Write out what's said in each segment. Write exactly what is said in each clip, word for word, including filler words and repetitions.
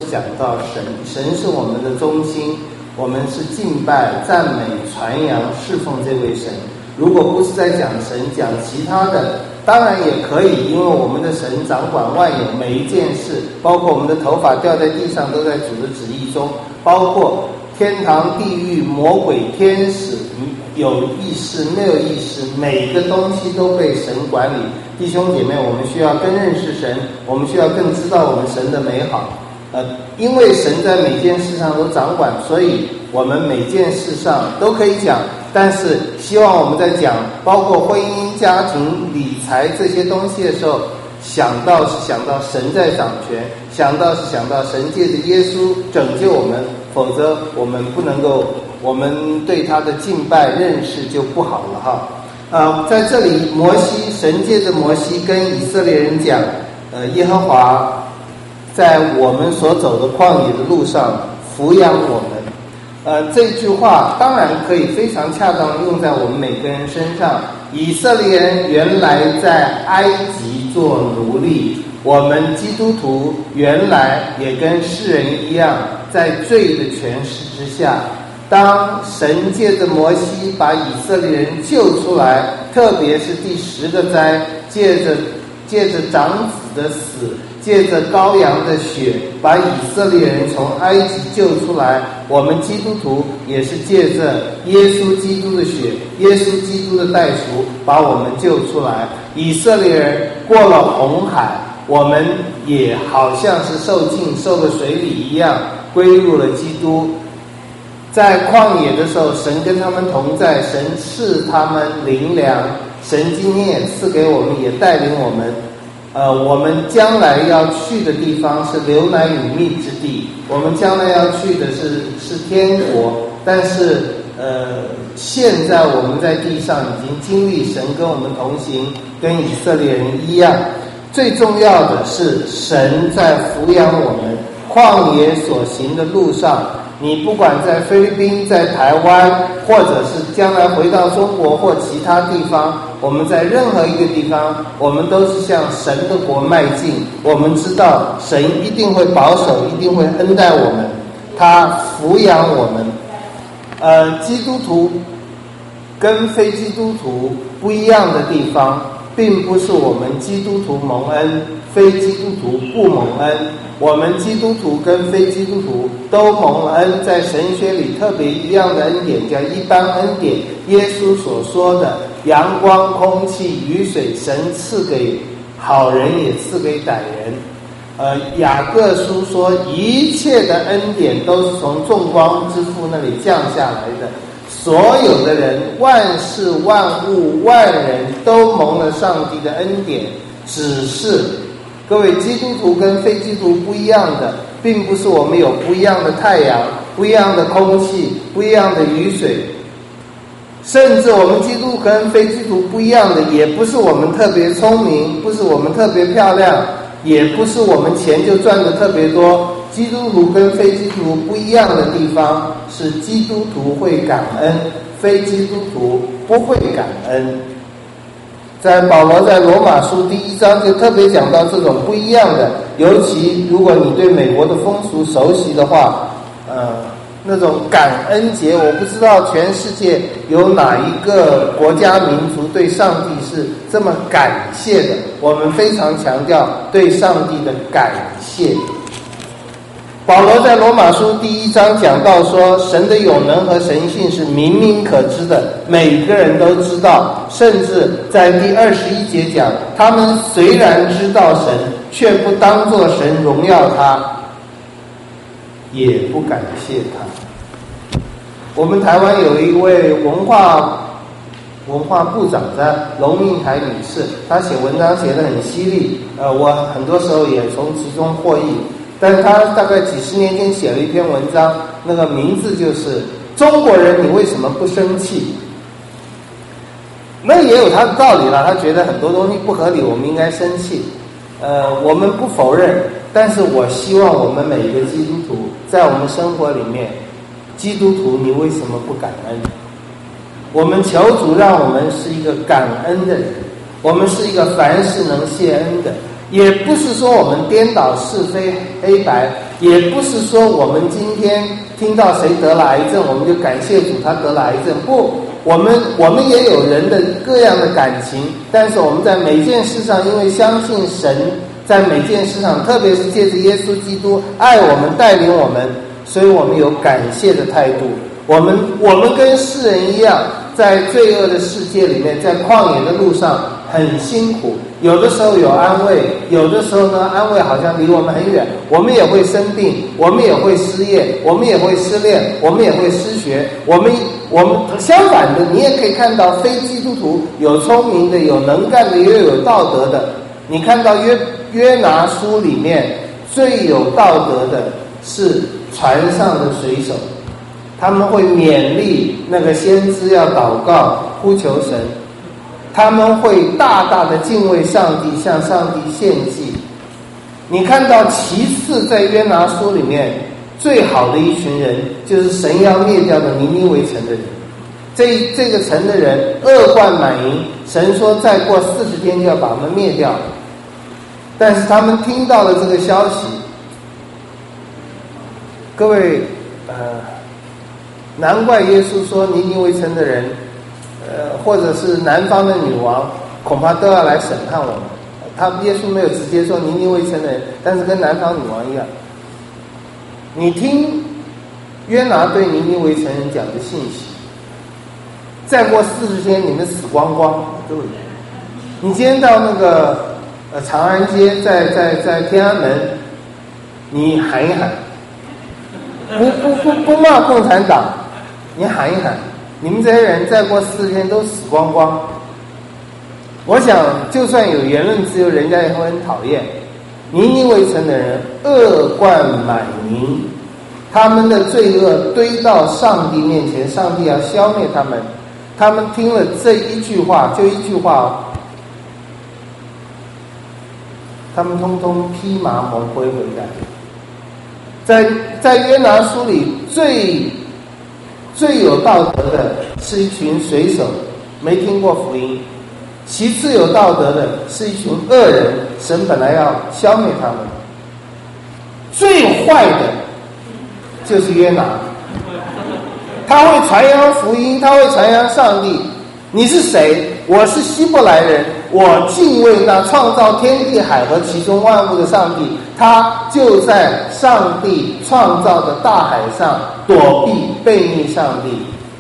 讲到神，神是我们的中心，我们是敬拜、赞美、传扬、侍奉这位神。如果不是在讲神，讲其他的，当然也可以，因为我们的神掌管万有，每一件事，包括我们的头发掉在地上，都在主的旨意中，包括天堂、地狱、魔鬼、天使，有意识、没有意识，每个东西都被神管理。弟兄姐妹，我们需要更认识神，我们需要更知道我们神的美好。呃，因为神在每件事上都掌管，所以我们每件事上都可以讲。但是希望我们在讲包括婚姻、家庭、理财这些东西的时候，想到是想到神在掌权，想到是想到神借着耶稣拯救我们，否则我们不能够，我们对他的敬拜认识就不好了哈。呃，在这里摩西，神借着摩西跟以色列人讲，呃，耶和华在我们所走的旷野的路上抚养我们。呃，这句话当然可以非常恰当用在我们每个人身上。以色列人原来在埃及做奴隶，我们基督徒原来也跟世人一样，在罪的权势之下。当神借着摩西把以色列人救出来，特别是第十个灾，借着借着长子的死，借着羔羊的血，把以色列人从埃及救出来。我们基督徒也是借着耶稣基督的血，耶稣基督的代赎，把我们救出来。以色列人过了红海，我们也好像是受浸受了水礼一样，归入了基督。在旷野的时候，神跟他们同在，神赐他们灵粮，神今天也赐给我们，也带领我们。呃，我们将来要去的地方是流奶与蜜之地，我们将来要去的是是天国。但是呃，现在我们在地上已经经历神跟我们同行，跟以色列人一样。最重要的是神在抚养我们，旷野所行的路上，你不管在菲律宾、在台湾，或者是将来回到中国或其他地方，我们在任何一个地方，我们都是向神的国迈进。我们知道神一定会保守，一定会恩待我们，他抚养我们。呃，基督徒跟非基督徒不一样的地方，并不是我们基督徒蒙恩，非基督徒不蒙恩。我们基督徒跟非基督徒都蒙了恩，在神学里特别一样的恩典叫一般恩典。耶稣所说的阳光、空气、雨水，神赐给好人也赐给歹人。呃，雅各书说一切的恩典都是从众光之父那里降下来的，所有的人、万事万物、万人都蒙了上帝的恩典。只是各位基督徒跟非基督徒不一样的，并不是我们有不一样的太阳、不一样的空气、不一样的雨水，甚至我们基督徒跟非基督徒不一样的，也不是我们特别聪明，不是我们特别漂亮，也不是我们钱就赚得特别多。基督徒跟非基督徒不一样的地方是基督徒会感恩，非基督徒不会感恩。在保罗在罗马书第一章就特别讲到这种不一样的，尤其如果你对美国的风俗熟悉的话，呃，那种感恩节，我不知道全世界有哪一个国家民族对上帝是这么感谢的。我们非常强调对上帝的感谢。保罗在罗马书第一章讲到说，神的有能和神性是明明可知的，每个人都知道。甚至在第二十一节讲，他们虽然知道神，却不当作神荣耀他，也不感谢他。我们台湾有一位文化文化部长的龙应台女士，她写文章写得很犀利，呃，我很多时候也从其中获益。但是他大概几十年前写了一篇文章，那个名字就是中国人你为什么不生气。那也有他的道理了，他觉得很多东西不合理，我们应该生气。呃，我们不否认，但是我希望我们每一个基督徒在我们生活里面，基督徒你为什么不感恩？我们求主让我们是一个感恩的人，我们是一个凡事能谢恩的。也不是说我们颠倒是非黑白， 也不是说我们今天听到谁得了癌症，我们就感谢主他得了癌症。不，我们我们也有人的各样的感情，但是我们在每件事上，因为相信神，在每件事上，特别是借着耶稣基督爱我们、带领我们，所以我们有感谢的态度。我们我们跟世人一样，在罪恶的世界里面，在旷野的路上很辛苦，有的时候有安慰，有的时候呢，安慰好像离我们很远。我们也会生病，我们也会失业，我们也会失恋，我们也会失学。我们我们相反的，你也可以看到非基督徒有聪明的，有能干的，也有道德的。你看到约约拿书里面最有道德的是船上的水手，他们会勉励那个先知要祷告呼求神，他们会大大的敬畏上帝，向上帝献祭。你看到其次在约拿书里面最好的一群人，就是神要灭掉的尼尼微城的人。这这个城的人恶贯满盈，神说再过四十天就要把他们灭掉。但是他们听到了这个消息，各位呃难怪耶稣说尼尼微城的人呃，或者是南方的女王恐怕都要来审判我们。他耶稣没有直接说尼尼微城的人，但是跟南方女王一样。你听约拿对尼尼微城人讲的信息，再过四十天你们死光光。对，你今天到那个呃长安街，在在在天安门，你喊一喊，不不不不骂共产党，你喊一喊，你们这些人再过四十天都死光光。我想就算有言论自由，人家也会很讨厌。尼尼微城的人恶贯满盈，他们的罪恶堆到上帝面前，上帝要消灭他们。他们听了这一句话，就一句话，他们通通披麻蒙灰回来。在在约拿书里最最有道德的是一群水手，没听过福音。其次有道德的是一群恶人，神本来要消灭他们。最坏的就是约拿，他会传扬福音，他会传扬上帝。你是谁？我是希伯来人，我敬畏那创造天地海和其中万物的上帝，他就在上帝创造的大海上躲避背逆上帝。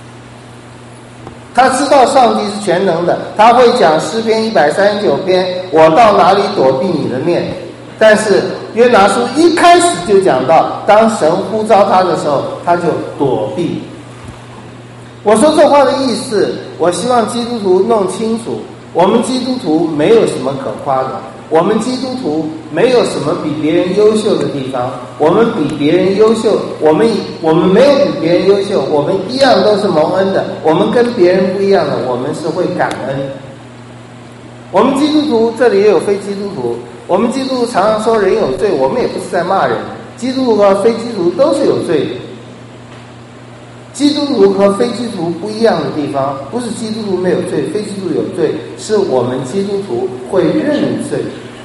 他知道上帝是全能的，他会讲诗篇一百三十九篇，我到哪里躲避你的面。但是约拿书一开始就讲到，当神呼召他的时候，他就躲避。我说这话的意思，我希望基督徒弄清楚，我们基督徒没有什么可夸的，我们基督徒没有什么比别人优秀的地方，我们比别人优秀，我们我们没有比别人优秀，我们一样都是蒙恩的，我们跟别人不一样的，我们是会感恩。我们基督徒这里也有非基督徒，我们基督徒常常说人有罪，我们也不是在骂人，基督徒和非基督徒都是有罪的。基督徒和非基督徒不一样的地方，不是基督徒没有罪，非基督徒有罪，是我们基督徒会认罪。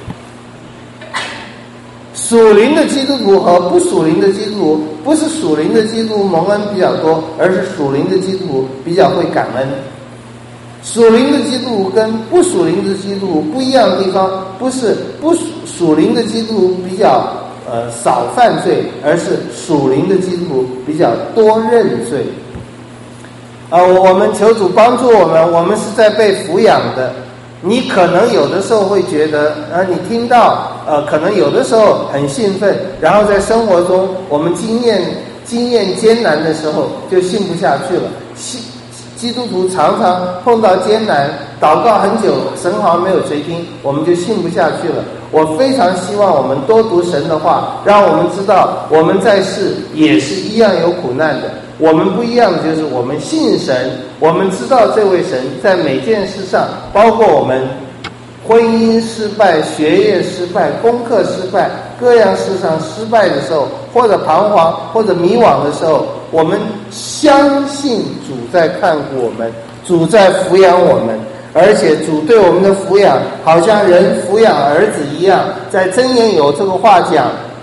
属灵的基督徒和不属灵的基督徒，不是属灵的基督徒蒙恩比较多，而是属灵的基督徒比较会感恩。属灵的基督徒跟不属灵的基督徒不一样的地方，不是不属灵的基督徒比较呃，少犯罪，而是属灵的基督徒比较多认罪。呃，我们求主帮助我们，我们是在被抚养的。你可能有的时候会觉得，呃，你听到，呃，可能有的时候很兴奋，然后在生活中我们经验经验艰难的时候就信不下去了。基督徒常常碰到艰难，祷告很久，神好像没有垂听，我们就信不下去了。我非常希望我们多读神的话，让我们知道我们在世也是一样有苦难的。我们不一样的就是我们信神，我们知道这位神在每件事上，包括我们婚姻失败、学业失败、功课失败，各样事上失败的时候，或者彷徨或者迷惘的时候，我们相信主在看顾我们，主在抚养我们，而且主对我们的抚养好像人抚养儿子一样。在箴言有这个话讲，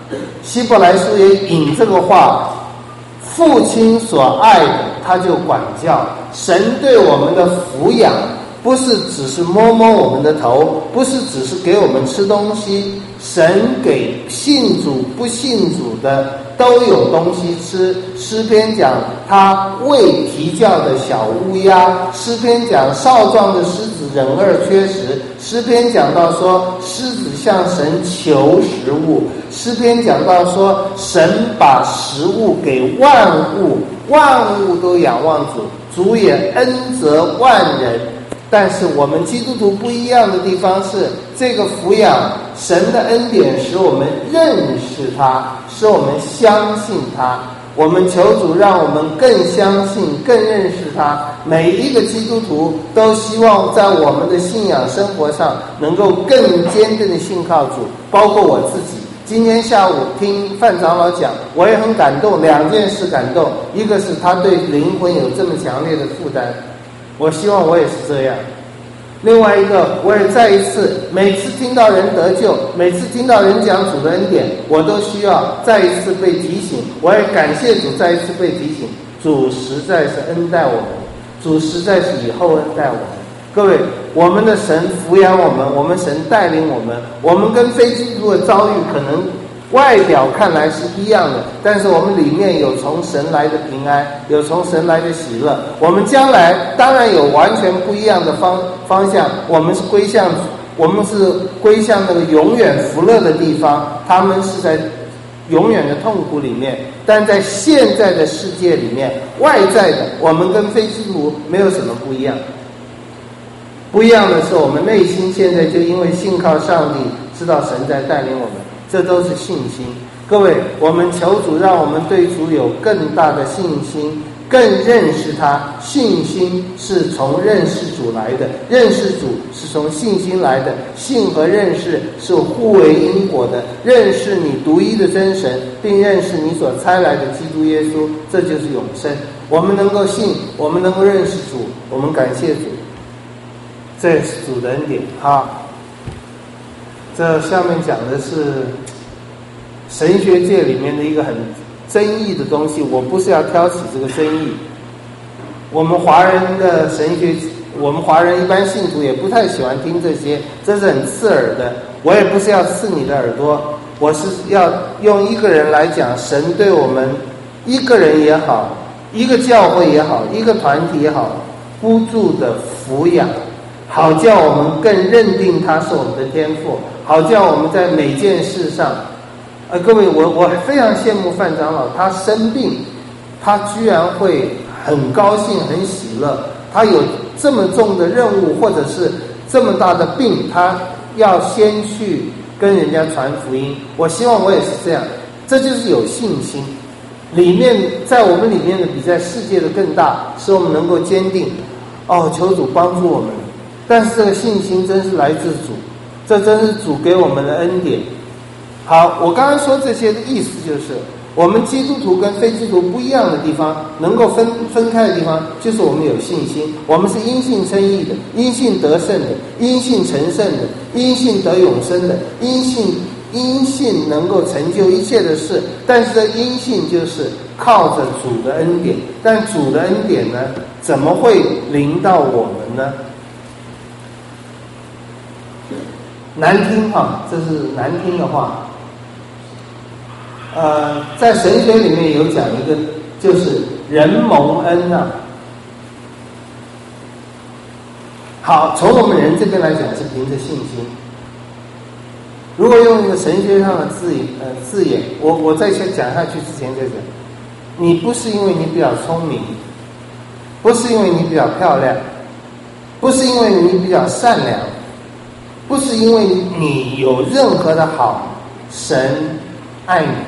希伯来书也引这个话，父亲所爱的他就管教，神对我们的抚养不是只是摸摸我们的头，不是只是给我们吃东西，神给信主不信主的都有东西吃。诗篇讲他喂啼叫的小乌鸦，诗篇讲少壮的狮子忍饿缺食，诗篇讲到说狮子向神求食物，诗篇讲到说神把食物给万物，万物都仰望主，主也恩泽万人。但是我们基督徒不一样的地方是，这个抚养神的恩典使我们认识他，使我们相信他。我们求主让我们更相信更认识他。每一个基督徒都希望在我们的信仰生活上能够更坚定的信靠主，包括我自己。今天下午听范长老讲，我也很感动，两件事感动，一个是他对灵魂有这么强烈的负担，我希望我也是这样。另外一个，我也再一次，每次听到人得救，每次听到人讲主的恩典，我都需要再一次被提醒。我也感谢主再一次被提醒，主实在是恩待我们，主实在是以厚恩待我们。各位，我们的神抚养我们，我们神带领我们，我们跟非基督徒的遭遇可能外表看来是一样的，但是我们里面有从神来的平安，有从神来的喜乐。我们将来当然有完全不一样的方方向，我们是归向我们是归向那个永远福乐的地方，他们是在永远的痛苦里面。但在现在的世界里面，外在的我们跟非基督徒没有什么不一样。不一样的是，我们内心现在就因为信靠上帝，知道神在带领我们，这都是信心。各位，我们求主让我们对主有更大的信心，更认识他。信心是从认识主来的，认识主是从信心来的，信和认识是互为因果的。认识你独一的真神，并认识你所差来的基督耶稣，这就是永生。我们能够信，我们能够认识主，我们感谢主，这是主的恩典。好，这下面讲的是神学界里面的一个很争议的东西，我不是要挑起这个争议。我们华人的神学，我们华人一般信徒也不太喜欢听这些，这是很刺耳的。我也不是要刺你的耳朵，我是要用一个人来讲，神对我们一个人也好，一个教会也好，一个团体也好，互助的抚养，好叫我们更认定他是我们的天父，好叫我们在每件事上，呃，各位，我我非常羡慕范长老，他生病，他居然会很高兴、很喜乐。他有这么重的任务，或者是这么大的病，他要先去跟人家传福音。我希望我也是这样，这就是有信心。里面在我们里面的比在世界的更大，使我们能够坚定。哦，求主帮助我们。但是这个信心真是来自主，这真是主给我们的恩典。好，我刚刚说这些的意思就是，我们基督徒跟非基督徒不一样的地方，能够分分开的地方，就是我们有信心，我们是因信称义的，因信得胜的，因信成圣的，因信得永生的，因信因信能够成就一切的事。但是这因信就是靠着主的恩典，但主的恩典呢，怎么会临到我们呢？难听哈，这是难听的话。呃，在神学里面有讲一个，就是人蒙恩啊。好，从我们人这边来讲是凭着信心。如果用一个神学上的字呃字眼，我我再先讲下去之前再讲，你不是因为你比较聪明，不是因为你比较漂亮，不是因为你比较善良，不是因为你有任何的好，神爱你。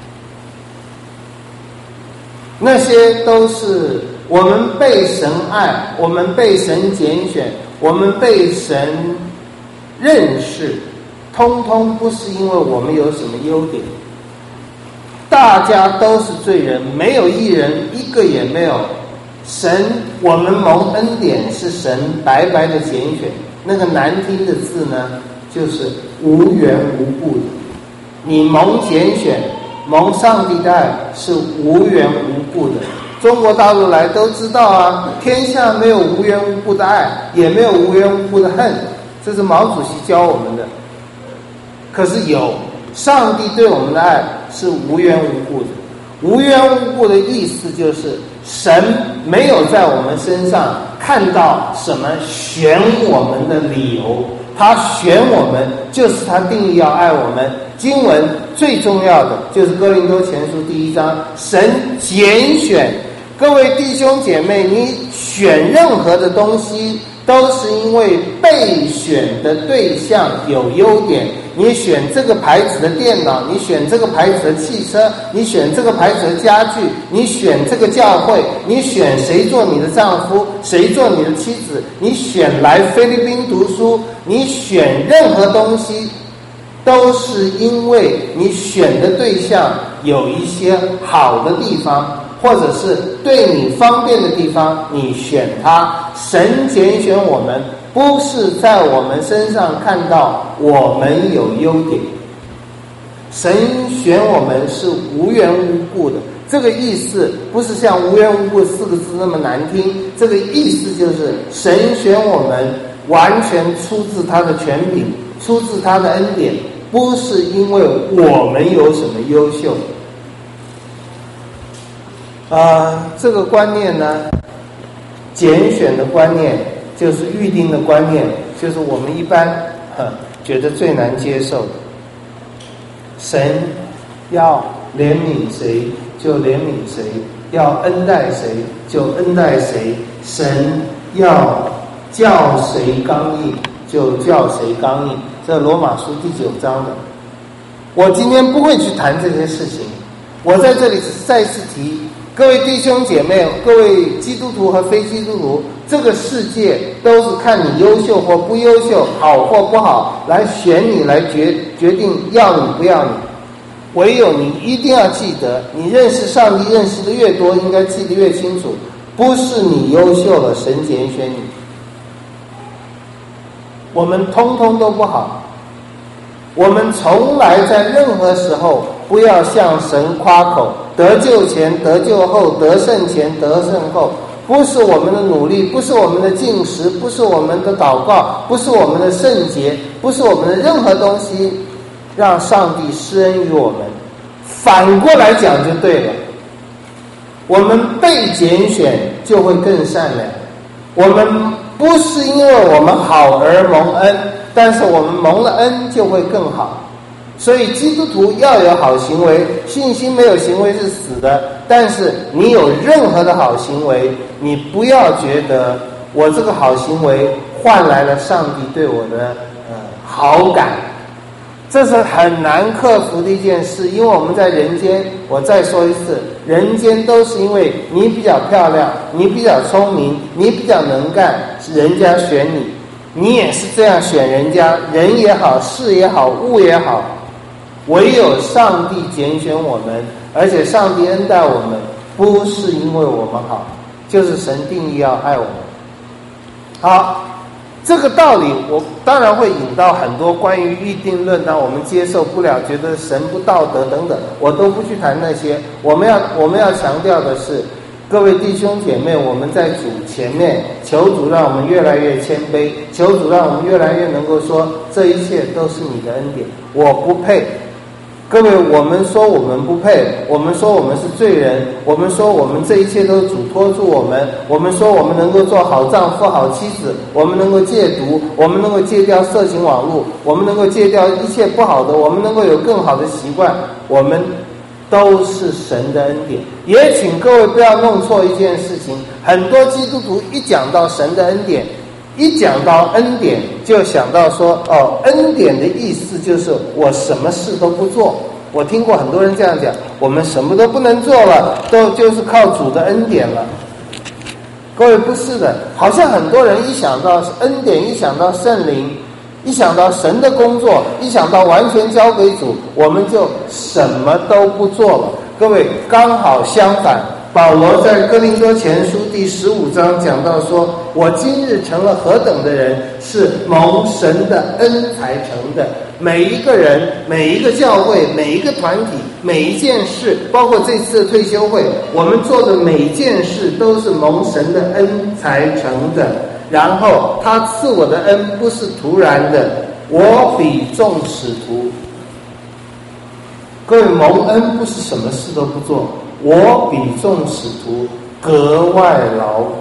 那些都是我们被神爱，我们被神拣选，我们被神认识，通通不是因为我们有什么优点。大家都是罪人，没有一人，一个也没有。神，我们蒙恩典是神白白的拣选。那个难听的字呢，就是无缘无故的。你蒙拣选， 蒙上帝的爱是无缘无故的。中国大陆来都知道啊，天下没有无缘无故的爱，也没有无缘无故的恨，这是毛主席教我们的。可是有，上帝对我们的爱是无缘无故的。无缘无故的意思就是神没有在我们身上看到什么选我们的理由，他选我们就是他定义要爱我们。经文最重要的就是哥林多前书第一章，神拣选各位弟兄姐妹，你选任何的东西都是因为被选的对象有优点。你选这个牌子的电脑，你选这个牌子的汽车，你选这个牌子的家具，你选这个教会，你选谁做你的丈夫，谁做你的妻子，你选来菲律宾读书，你选任何东西都是因为你选的对象有一些好的地方，或者是对你方便的地方，你选它。神拣选我们不是在我们身上看到我们有优点，神选我们是无缘无故的。这个意思不是像无缘无故四个字那么难听，这个意思就是神选我们完全出自他的权柄，出自他的恩典，不是因为我们有什么优秀。啊、呃，这个观念呢，拣选的观念就是预定的观念，就是我们一般呵觉得最难接受的。神要怜悯谁就怜悯谁，要恩待谁就恩待谁，神要叫谁刚硬就叫谁刚硬，这罗马书第九章的。我今天不会去谈这些事情，我在这里只是再次提各位弟兄姐妹，各位基督徒和非基督徒，这个世界都是看你优秀或不优秀，好或不好，来选你，来决决定要你不要你。唯有你一定要记得，你认识上帝认识的越多，应该记得越清楚，不是你优秀了，神拣选你。我们通通都不好，我们从来在任何时候不要向神夸口，得救前得救后，得胜前得胜后，不是我们的努力，不是我们的进食，不是我们的祷告，不是我们的圣洁，不是我们的任何东西让上帝施恩于我们。反过来讲就对了，我们被拣选就会更善良。我们不是因为我们好而蒙恩，但是我们蒙了恩就会更好。所以基督徒要有好行为，信心没有行为是死的。但是你有任何的好行为，你不要觉得我这个好行为换来了上帝对我的呃好感，这是很难克服的一件事。因为我们在人间，我再说一次，人间都是因为你比较漂亮，你比较聪明，你比较能干，人家选你，你也是这样选人家，人也好，事也好，物也好。唯有上帝拣选我们，而且上帝恩待我们，不是因为我们好，就是神定义要爱我们。好，这个道理我当然会引到很多关于预定论，那我们接受不了，觉得神不道德等等，我都不去谈那些。我们要我们要强调的是，各位弟兄姐妹，我们在主前面，求主让我们越来越谦卑，求主让我们越来越能够说，这一切都是你的恩典，我不配。各位，我们说我们不配，我们说我们是罪人，我们说我们这一切都主托住我们，我们说我们能够做好丈夫好妻子，我们能够戒毒，我们能够戒掉色情网络，我们能够戒掉一切不好的，我们能够有更好的习惯，我们都是神的恩典。也请各位不要弄错一件事情，很多基督徒一讲到神的恩典，一讲到恩典就想到说，哦，恩典的意思就是我什么事都不做。我听过很多人这样讲，我们什么都不能做了，都就是靠主的恩典了。各位，不是的，好像很多人一想到恩典，一想到圣灵，一想到神的工作，一想到完全交给主，我们就什么都不做了。各位，刚好相反，保罗在哥林多前书第十五章讲到说，我今日成了何等的人，是蒙神的恩才成的。 每一个人、每一个教会、每一个团体、每一件事，包括这次的退休会，我们做的每一件事都是蒙神的恩才成的。然后他赐我的恩不是突然的，我比众使徒。各位，蒙恩不是什么事都不做，我比众使徒格外劳苦。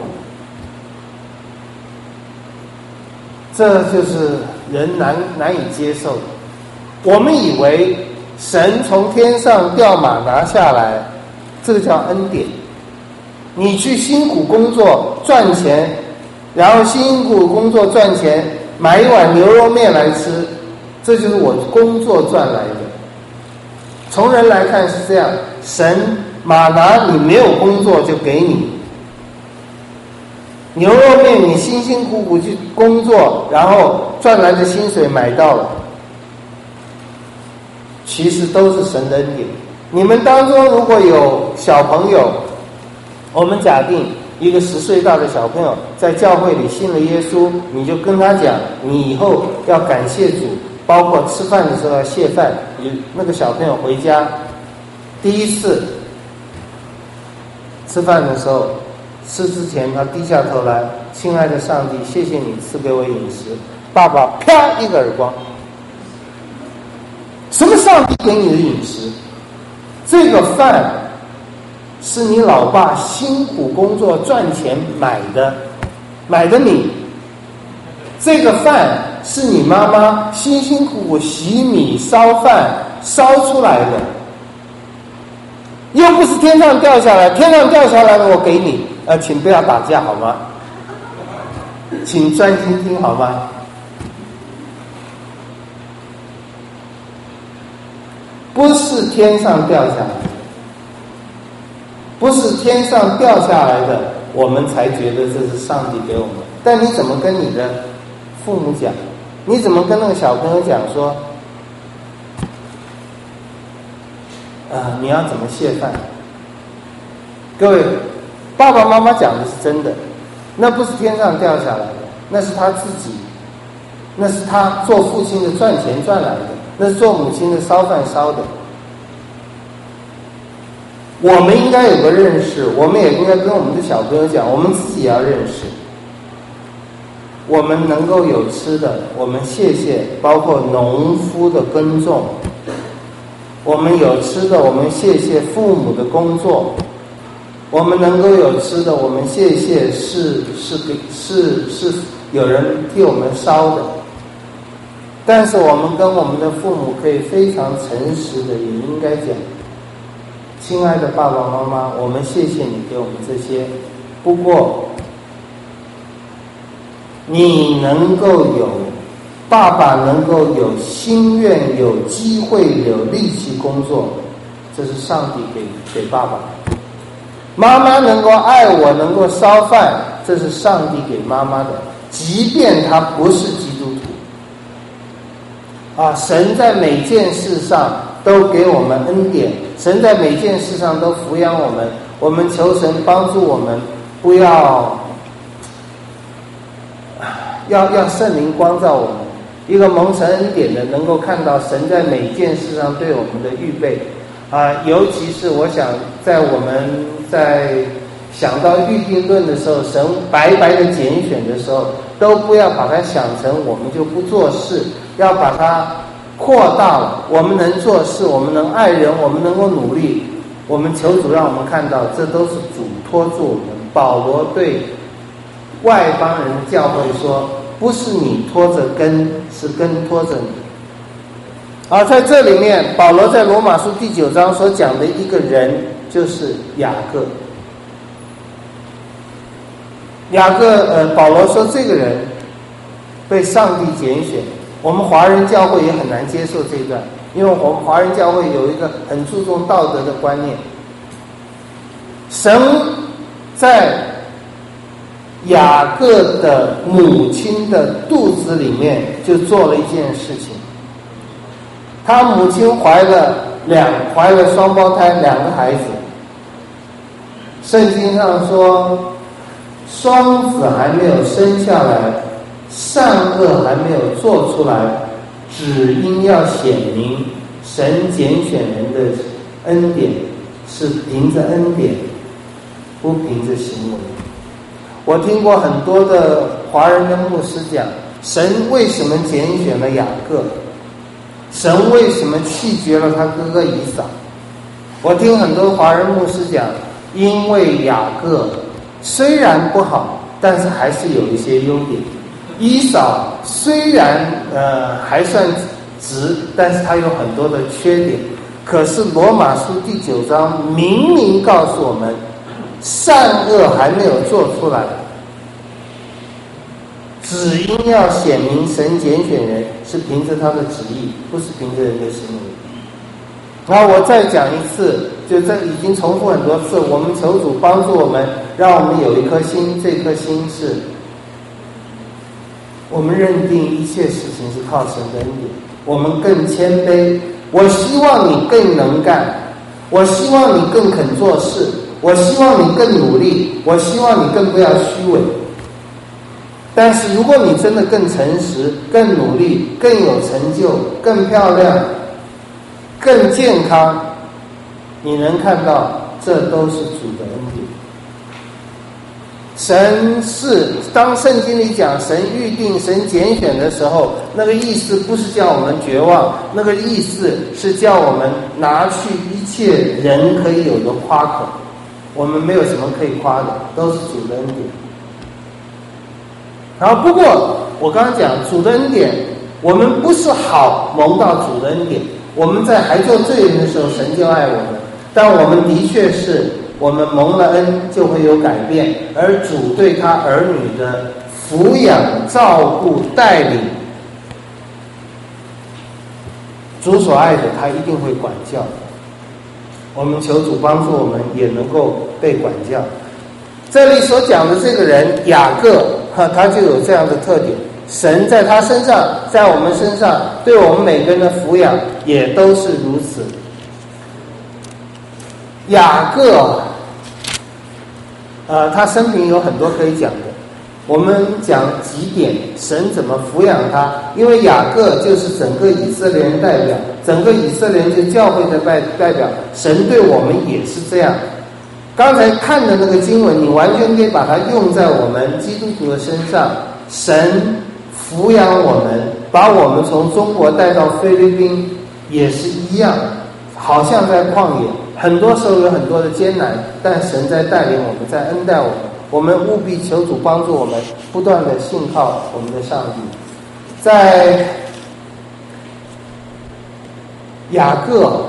这就是人难难以接受的。我们以为神从天上掉马拿下来，这个叫恩典。你去辛苦工作赚钱，然后辛苦工作赚钱，买一碗牛肉面来吃，这就是我工作赚来的。从人来看是这样，神马拿你没有工作就给你，牛肉面你辛辛苦苦去工作，然后赚来的薪水买到了，其实都是神的恩典。你们当中如果有小朋友，我们假定一个十岁大的小朋友在教会里信了耶稣，你就跟他讲，你以后要感谢主，包括吃饭的时候要谢饭。那个小朋友回家第一次吃饭的时候，吃之前他低下头来，亲爱的上帝，谢谢你赐给我饮食。爸爸啪一个耳光，什么上帝给你的饮食？这个饭是你老爸辛苦工作赚钱买的，买的米。这个饭是你妈妈辛辛苦苦洗米烧饭烧出来的，又不是天上掉下来，天上掉下来的我给你，呃，请不要打架好吗？请专心听好吗？不是天上掉下来的，不是天上掉下来的，我们才觉得这是上帝给我们。但你怎么跟你的父母讲？你怎么跟那个小朋友讲说，呃，你要怎么谢饭？各位，爸爸妈妈讲的是真的，那不是天上掉下来的，那是他自己，那是他做父亲的赚钱赚来的，那是做母亲的烧饭烧的。我们应该有个认识，我们也应该跟我们的小朋友讲，我们自己也要认识。我们能够有吃的，我们谢谢，包括农夫的耕种；我们有吃的，我们谢谢父母的工作；我们能够有吃的，我们谢谢是是给是是有人替我们烧的。但是我们跟我们的父母可以非常诚实的，也应该讲，亲爱的爸爸妈妈，我们谢谢你给我们这些，不过你能够有，爸爸能够有心愿、有机会、有力气工作，这是上帝给给爸爸。妈妈能够爱我，能够烧饭，这是上帝给妈妈的，即便她不是基督徒。啊，神在每件事上都给我们恩典，神在每件事上都抚养我们，我们求神帮助我们，不要要要圣灵光照我们，一个蒙神恩典的，能够看到神在每件事上对我们的预备啊，尤其是我想在我们在想到预定论的时候，神白白的拣选的时候，都不要把它想成我们就不做事，要把它扩大了。我们能做事，我们能爱人，我们能够努力，我们求主让我们看到，这都是主托住我们。保罗对外邦人的教会说，不是你拖着根，是根拖着你。而在这里面，保罗在罗马书第九章所讲的一个人就是雅各。雅各呃，保罗说这个人被上帝拣选，我们华人教会也很难接受这一段，因为我们华人教会有一个很注重道德的观念。神在雅各的母亲的肚子里面就做了一件事情，他母亲怀了两怀了双胞胎两个孩子。圣经上说，双子还没有生下来，善恶还没有做出来， 只因要显明神拣选人的恩典是凭着恩典，不凭着行为。我听过很多的华人的牧师讲，神为什么拣选了雅各？神为什么弃绝了他哥哥以扫？我听很多华人牧师讲，因为雅各虽然不好，但是还是有一些优点。以扫虽然呃还算直，但是他有很多的缺点。可是罗马书第九章明明告诉我们，善恶还没有做出来，只因要显明神拣选人是凭着他的旨意，不是凭着人的行为。然后我再讲一次，就这已经重复很多次，我们求主帮助我们，让我们有一颗心，这颗心是我们认定一切事情是靠神的恩典，我们更谦卑。我希望你更能干，我希望你更肯做事，我希望你更努力，我希望你更不要虚伪。但是如果你真的更诚实，更努力，更有成就，更漂亮，更健康，你能看到这都是主的恩典。神是当圣经里讲神预定神拣选的时候，那个意思不是叫我们绝望，那个意思是叫我们拿去一切人可以有的夸口。我们没有什么可以夸的，都是主的恩典。然后不过我刚刚讲主的恩典，我们不是好蒙到主的恩典，我们在还做罪人的时候神就爱我们，但我们的确是我们蒙了恩就会有改变，而主对他儿女的抚养、照顾、带领，主所爱的他一定会管教。我们求主帮助我们也能够被管教。这里所讲的这个人雅各，他就有这样的特点，神在他身上，在我们身上，对我们每个人的抚养也都是如此。雅各呃，他生平有很多可以讲的，我们讲几点，神怎么抚养他。因为雅各就是整个以色列人代表，整个以色列人就是教会的代代表，神对我们也是这样。刚才看的那个经文，你完全可以把它用在我们基督徒的身上。神抚养我们，把我们从中国带到菲律宾也是一样，好像在旷野，很多时候有很多的艰难，但神在带领我们，在恩待我们。我们务必求主帮助我们，不断的信靠我们的上帝。在雅各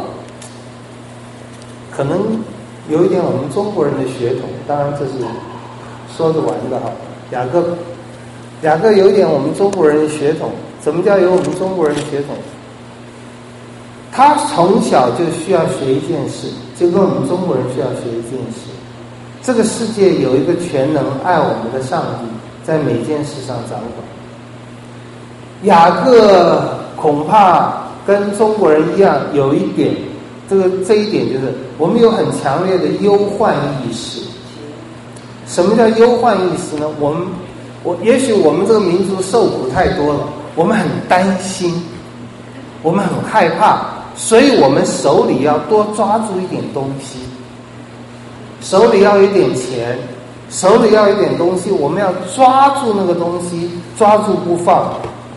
可能有一点我们中国人的血统，当然这是说着玩的哈。雅各雅各有一点我们中国人的血统。什么叫有我们中国人的血统？他从小就需要学一件事，就跟我们中国人需要学一件事。这个世界有一个全能爱我们的上帝，在每件事上掌管。雅各恐怕跟中国人一样，有一点，这个这一点就是我们有很强烈的忧患意识。什么叫忧患意识呢？我们我也许我们这个民族受苦太多了，我们很担心，我们很害怕，所以我们手里要多抓住一点东西，手里要有一点钱，手里要有一点东西，我们要抓住那个东西，抓住不放。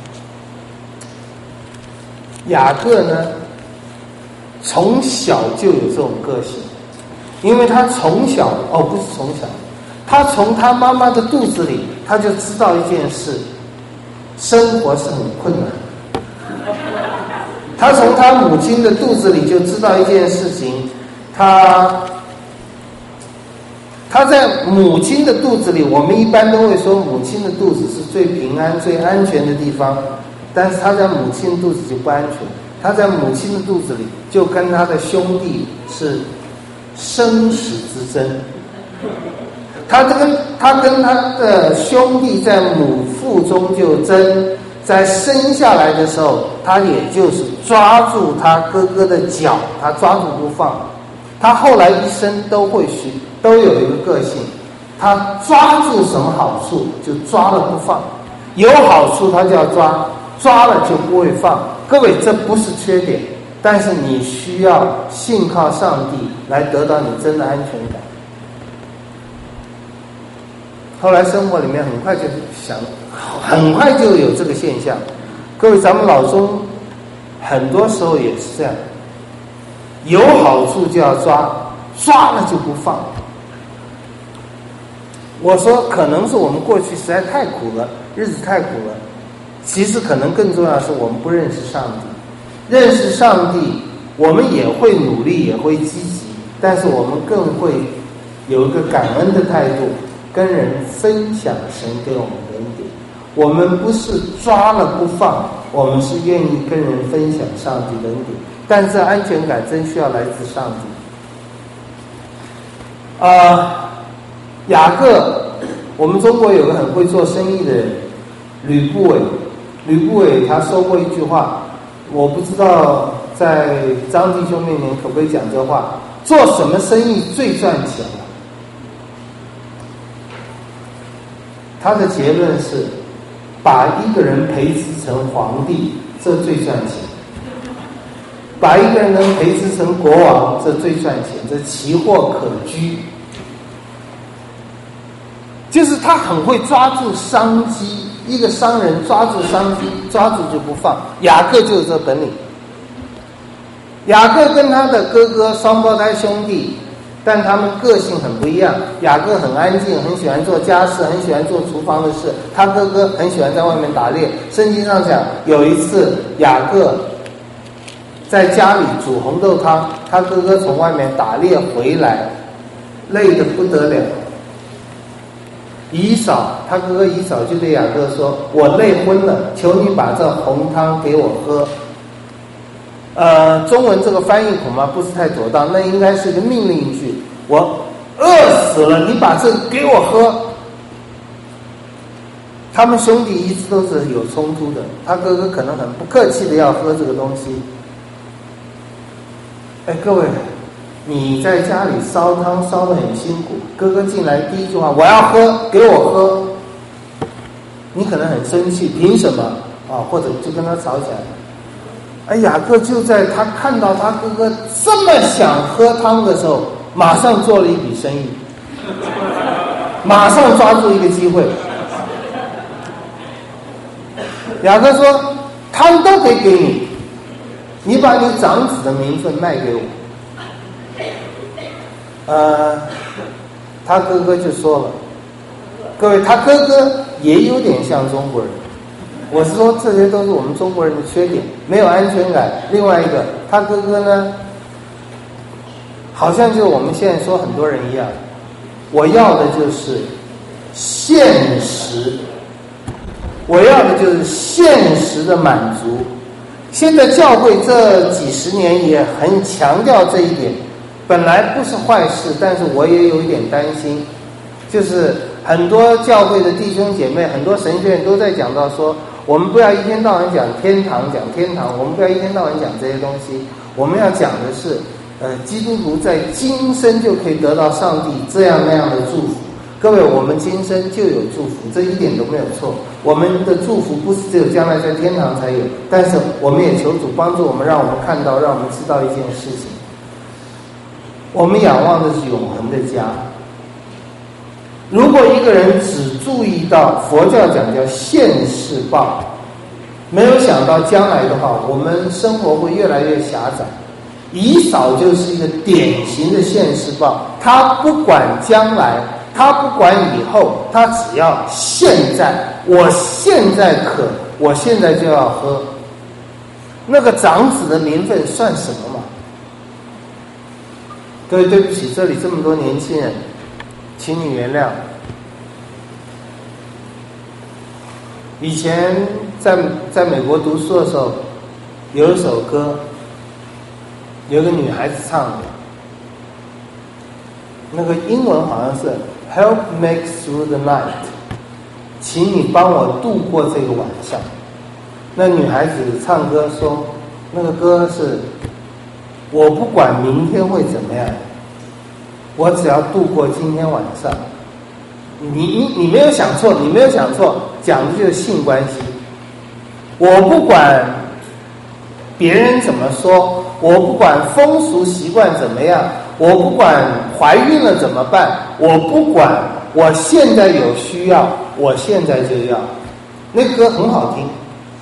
雅各呢，从小就有这种个性，因为他从小哦不是从小，他从他妈妈的肚子里，他就知道一件事，生活是很困难。他从他母亲的肚子里就知道一件事情，他他在母亲的肚子里，我们一般都会说母亲的肚子是最平安最安全的地方，但是他在母亲的肚子就不安全，他在母亲的肚子里就跟他的兄弟是生死之争。他跟他跟他的兄弟在母腹中就争，在生下来的时候，他也就是抓住他哥哥的脚，他抓住不放。他后来一生都会学，都有一个个性，他抓住什么好处就抓了不放，有好处他就要抓， 抓了就不会放。各位，这不是缺点，但是你需要信靠上帝来得到你真的安全感。后来生活里面很快就想，很快就有这个现象。各位，咱们老中很多时候也是这样，有好处就要抓，抓了就不放。我说可能是我们过去实在太苦了，日子太苦了，其实可能更重要的是我们不认识上帝。认识上帝，我们也会努力，也会积极，但是我们更会有一个感恩的态度，跟人分享神给我们的恩典。我们不是抓了不放，我们是愿意跟人分享上帝的恩典，但是安全感真需要来自上帝。啊、呃，雅各，我们中国有个很会做生意的人，吕不韦。吕不韦他说过一句话，我不知道在张弟兄面前可不可以讲这话：做什么生意最赚钱啊？他的结论是，把一个人培植成皇帝，这最赚钱；把一个人能培植成国王，这最赚钱，这奇货可居。就是他很会抓住商机，一个商人抓住商机，抓住就不放。雅各就有这本领。雅各跟他的哥哥双胞胎兄弟，但他们个性很不一样。雅各很安静，很喜欢做家事，很喜欢做厨房的事。他哥哥很喜欢在外面打猎。圣经上讲，有一次雅各在家里煮红豆汤，他哥哥从外面打猎回来，累得不得了。以扫，他哥哥以扫就对雅各说：“我累昏了，求你把这红汤给我喝。”呃，中文这个翻译恐怕不是太妥当，那应该是一个命令句。我饿死了，你把这个给我喝。他们兄弟一直都是有冲突的，他哥哥可能很不客气的要喝这个东西。哎，各位，你在家里烧汤烧得很辛苦，哥哥进来第一句话：“我要喝，给我喝。”你可能很生气，凭什么啊？或者就跟他吵起来。哎，雅各就在他看到他哥哥这么想喝汤的时候，马上做了一笔生意，马上抓住一个机会。雅各说：“汤都可以给你，你把你长子的名分卖给我。”呃，他哥哥就说了，各位，他哥哥也有点像中国人。我是说，这些都是我们中国人的缺点，没有安全感。另外一个，他哥哥呢，好像就我们现在说很多人一样，我要的就是现实，我要的就是现实的满足。现在教会这几十年也很强调这一点，本来不是坏事，但是我也有一点担心，就是很多教会的弟兄姐妹，很多神学院都在讲到说，我们不要一天到晚讲天堂，讲天堂，我们不要一天到晚讲这些东西，我们要讲的是，呃，基督徒在今生就可以得到上帝这样那样的祝福。各位，我们今生就有祝福，这一点都没有错。我们的祝福不是只有将来在天堂才有，但是我们也求主帮助我们，让我们看到，让我们知道一件事情，我们仰望的是永恒的家。如果一个人只注意到佛教讲叫现世报，没有想到将来的话，我们生活会越来越狭窄。以扫就是一个典型的现世报，他不管将来，他不管以后，他只要现在，我现在渴，我现在就要喝。那个长子的名分算什么嘛？各位，对不起，这里这么多年轻人，请你原谅。以前在在美国读书的时候，有一首歌，有个女孩子唱的，那个英文好像是 Help make through the night， 请你帮我度过这个晚上。那女孩子唱歌说，那个歌是我不管明天会怎么样，我只要度过今天晚上。你你你没有想错，你没有想错，讲的就是性关系。 我不管别人怎么说，我不管风俗习惯怎么样，我不管怀孕了怎么办，我不管，我现在有需要，我现在就要。那歌很好听，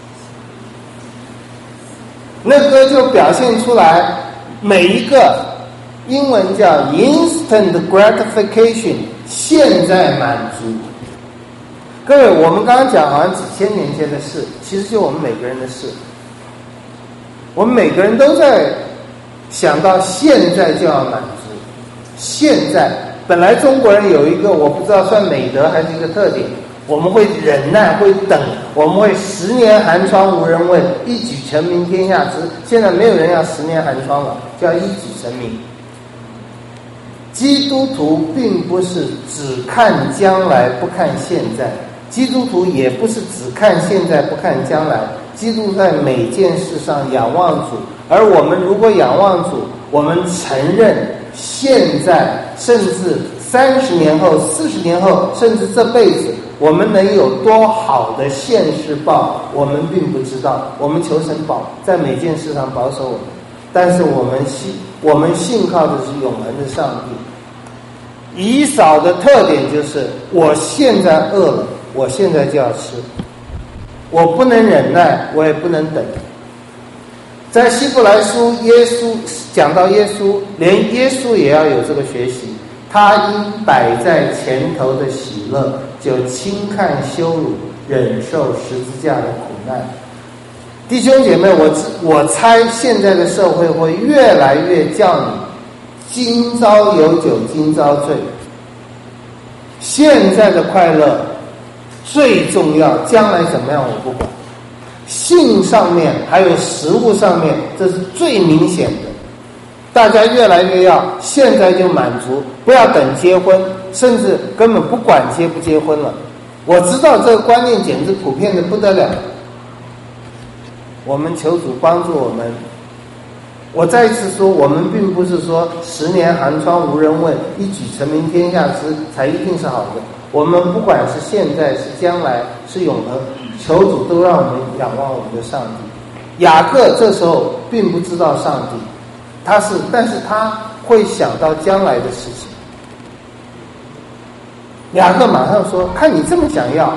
那歌就表现出来每一个英文叫 instant gratification， 现在满足。各位，我们刚刚讲好像几千年前的事，其实就我们每个人的事。我们每个人都在想到现在就要满足。现在本来中国人有一个我不知道算美德还是一个特点，我们会忍耐，会等，我们会十年寒窗无人问，一举成名天下知。现在没有人要十年寒窗了，就要一举成名。基督徒并不是只看将来不看现在，基督徒也不是只看现在不看将来，基督徒在每件事上仰望主。而我们如果仰望主，我们承认现在甚至三十年后四十年后甚至这辈子我们能有多好的现世报，我们并不知道。我们求神保在每件事上保守我们，但是我们信我们信靠的是永恒的上帝。以扫的特点就是我现在饿了，我现在就要吃，我不能忍耐，我也不能等。在希伯来书，耶稣讲到耶稣，连耶稣也要有这个学习。他因摆在前头的喜乐，就轻看羞辱，忍受十字架的苦难。弟兄姐妹，我我猜现在的社会会越来越叫你今朝有酒今朝醉。现在的快乐最重要，将来怎么样我不管。性上面还有食物上面，这是最明显的。大家越来越要现在就满足，不要等结婚，甚至根本不管结不结婚了。我知道这个观念简直普遍的不得了。我们求主帮助我们。我再一次说，我们并不是说十年寒窗无人问，一举成名天下知才一定是好的。我们不管是现在是将来是永恒，求主都让我们仰望我们的上帝。雅各这时候并不知道上帝，他是但是他会想到将来的事情。雅各马上说，看你这么想要，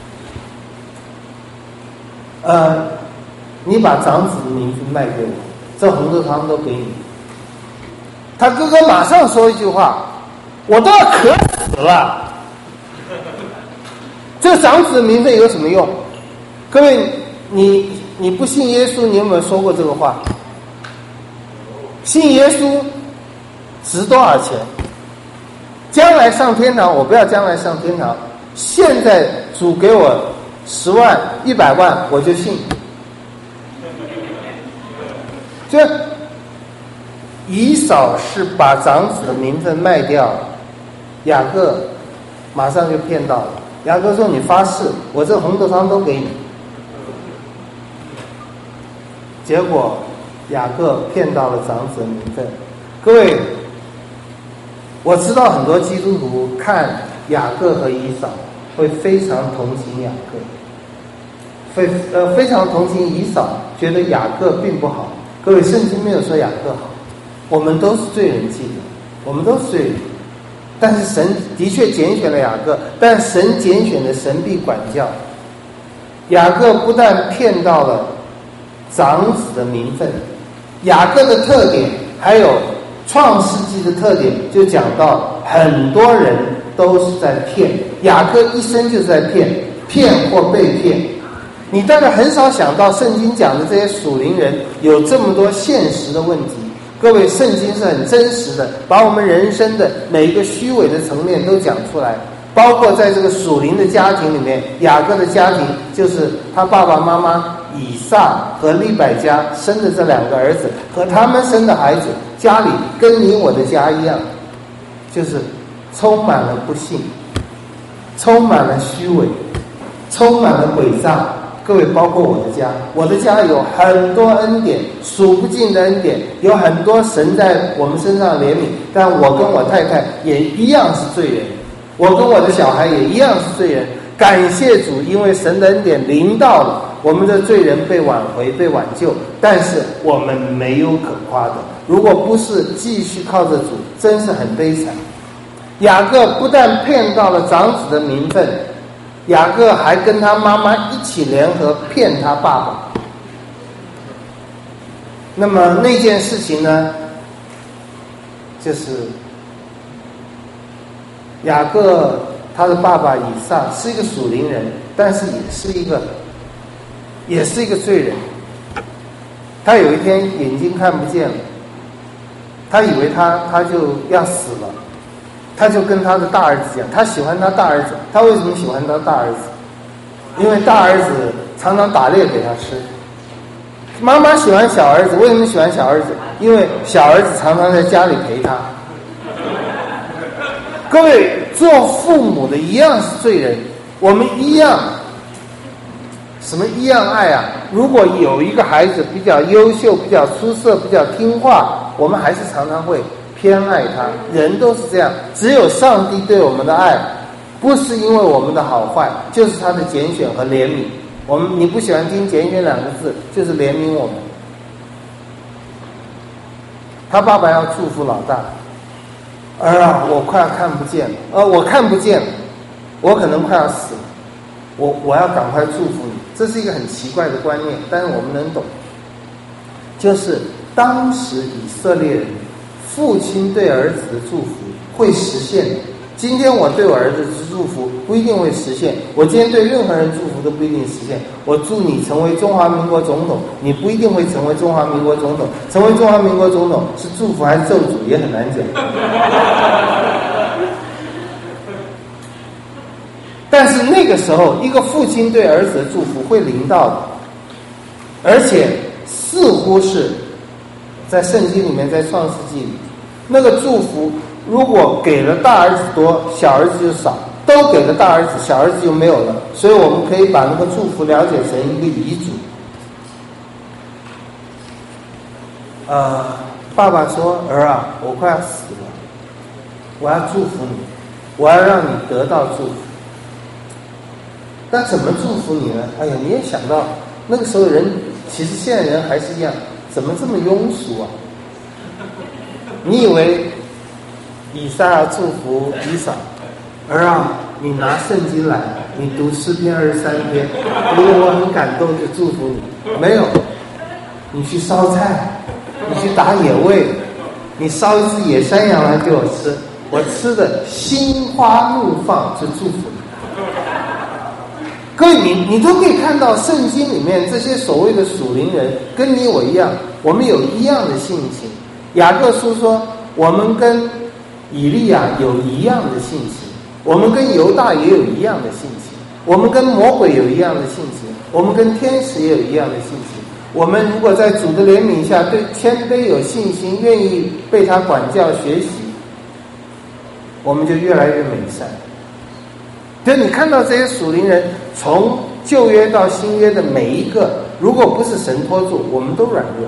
呃你把长子的名字卖给我，这红豆汤都给你。他哥哥马上说一句话，我都要渴死了，这长子的名分有什么用？各位，你你不信耶稣，你有没有说过这个话？信耶稣值多少钱？将来上天堂，我不要将来上天堂，现在主给我十万一百万我就信。这以扫是把长子的名分卖掉了，雅各马上就骗到了。雅各说，你发誓我这红豆汤都给你。结果雅各骗到了长子的名分。各位，我知道很多基督徒看雅各和以扫会非常同情雅各，非呃非常同情以扫，觉得雅各并不好。各位，圣经没有说雅各好，我们都是罪人，记得我们都是罪人。但是神的确拣选了雅各，但神拣选的神必管教。雅各不但骗到了长子的名分，雅各的特点还有创世纪的特点，就讲到很多人都是在骗，雅各一生就是在骗，骗或被骗。你大概很少想到圣经讲的这些属灵人有这么多现实的问题。各位，圣经是很真实的，把我们人生的每一个虚伪的层面都讲出来，包括在这个属灵的家庭里面，雅各的家庭就是他爸爸妈妈以撒和利百加生的这两个儿子和他们生的孩子，家里跟你我的家一样，就是充满了不幸，充满了虚伪，充满了诡诈。各位，包括我的家，我的家有很多恩典，数不尽的恩典，有很多神在我们身上怜悯，但我跟我太太也一样是罪人，我跟我的小孩也一样是罪人。感谢主，因为神的恩典临到了， 我们的罪人被挽回被挽救，但是我们没有可夸的。如果不是继续靠着主，真是很悲惨。雅各不但骗到了长子的名分，雅各还跟他妈妈一起联合骗他爸爸。那么那件事情呢，就是雅各他的爸爸以撒是一个属灵人，但是也是一个也是一个罪人。他有一天眼睛看不见了，他以为他他就要死了，他就跟他的大儿子讲，他喜欢他大儿子。他为什么喜欢他大儿子？因为大儿子常常打猎给他吃。妈妈喜欢小儿子，为什么喜欢小儿子？因为小儿子常常在家里陪他。各位，做父母的一样是罪人，我们一样，什么一样爱啊？如果有一个孩子比较优秀、比较出色、比较听话，我们还是常常会偏爱他。人都是这样，只有上帝对我们的爱，不是因为我们的好坏，就是他的拣选和怜悯。我们你不喜欢听拣选两个字，就是怜悯我们。他爸爸要祝福老大，儿啊，我快要看不见了，呃，我看不见了，我可能快要死了，我我要赶快祝福你。这是一个很奇怪的观念，但是我们能懂。就是当时以色列人父亲对儿子的祝福会实现的。今天我对我儿子的祝福不一定会实现，我今天对任何人祝福都不一定实现。我祝你成为中华民国总统，你不一定会成为中华民国总统。成为中华民国总统是祝福还是咒诅也很难讲。但是那个时候，一个父亲对儿子的祝福会临到的，而且似乎是在圣经里面，在创世纪里，那个祝福如果给了大儿子多，小儿子就少；都给了大儿子，小儿子就没有了。所以我们可以把那个祝福了解成一个遗嘱。呃，爸爸说：“儿啊，我快要死了，我要祝福你，我要让你得到祝福。”那怎么祝福你呢？哎呀，你也想到那个时候人，其实现在人还是一样，怎么这么庸俗啊？你以为以撒要祝福以扫，儿啊，你拿圣经来，你读诗篇二十三篇，如果我很感动就祝福你。没有，你去烧菜，你去打野味，你烧一只野山羊来给我吃，我吃的心花怒放就祝福你。各位，你你都可以看到圣经里面这些所谓的属灵人，跟你我一样，我们有一样的性情。雅各书说，我们跟以利亚有一样的性情，我们跟犹大也有一样的性情，我们跟魔鬼有一样的性情，我们跟天使也有一样的性情。我们如果在主的怜悯下，对谦卑有信心，愿意被他管教学习，我们就越来越美善。所以你看到这些属灵人，从旧约到新约的每一个，如果不是神托住，我们都软弱。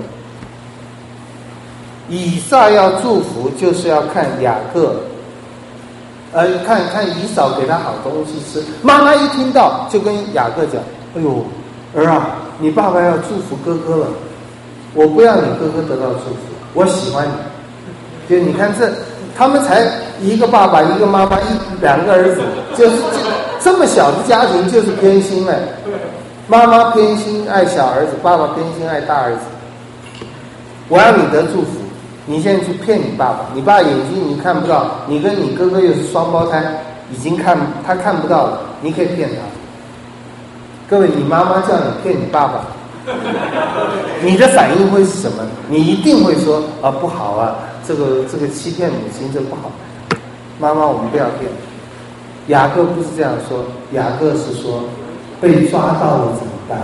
以撒要祝福，就是要看雅各，呃，看看以扫给他好东西吃。妈妈一听到，就跟雅各讲：“哎呦，儿啊，你爸爸要祝福哥哥了，我不要你哥哥得到祝福，我喜欢你。”就你看这。他们才一个爸爸一个妈妈一两个儿子，就是这么小的家庭就是偏心了。妈妈偏心爱小儿子，爸爸偏心爱大儿子。我要你得祝福，你现在去骗你爸爸，你爸眼睛你看不到，你跟你哥哥又是双胞胎，已经看他看不到了，你可以骗他。各位，你妈妈叫你骗你爸爸，你的反应会是什么？你一定会说啊，不好啊，这个这个欺骗母亲这不好。妈妈，我们不要骗。雅各不是这样说，雅各是说被抓到了怎么办？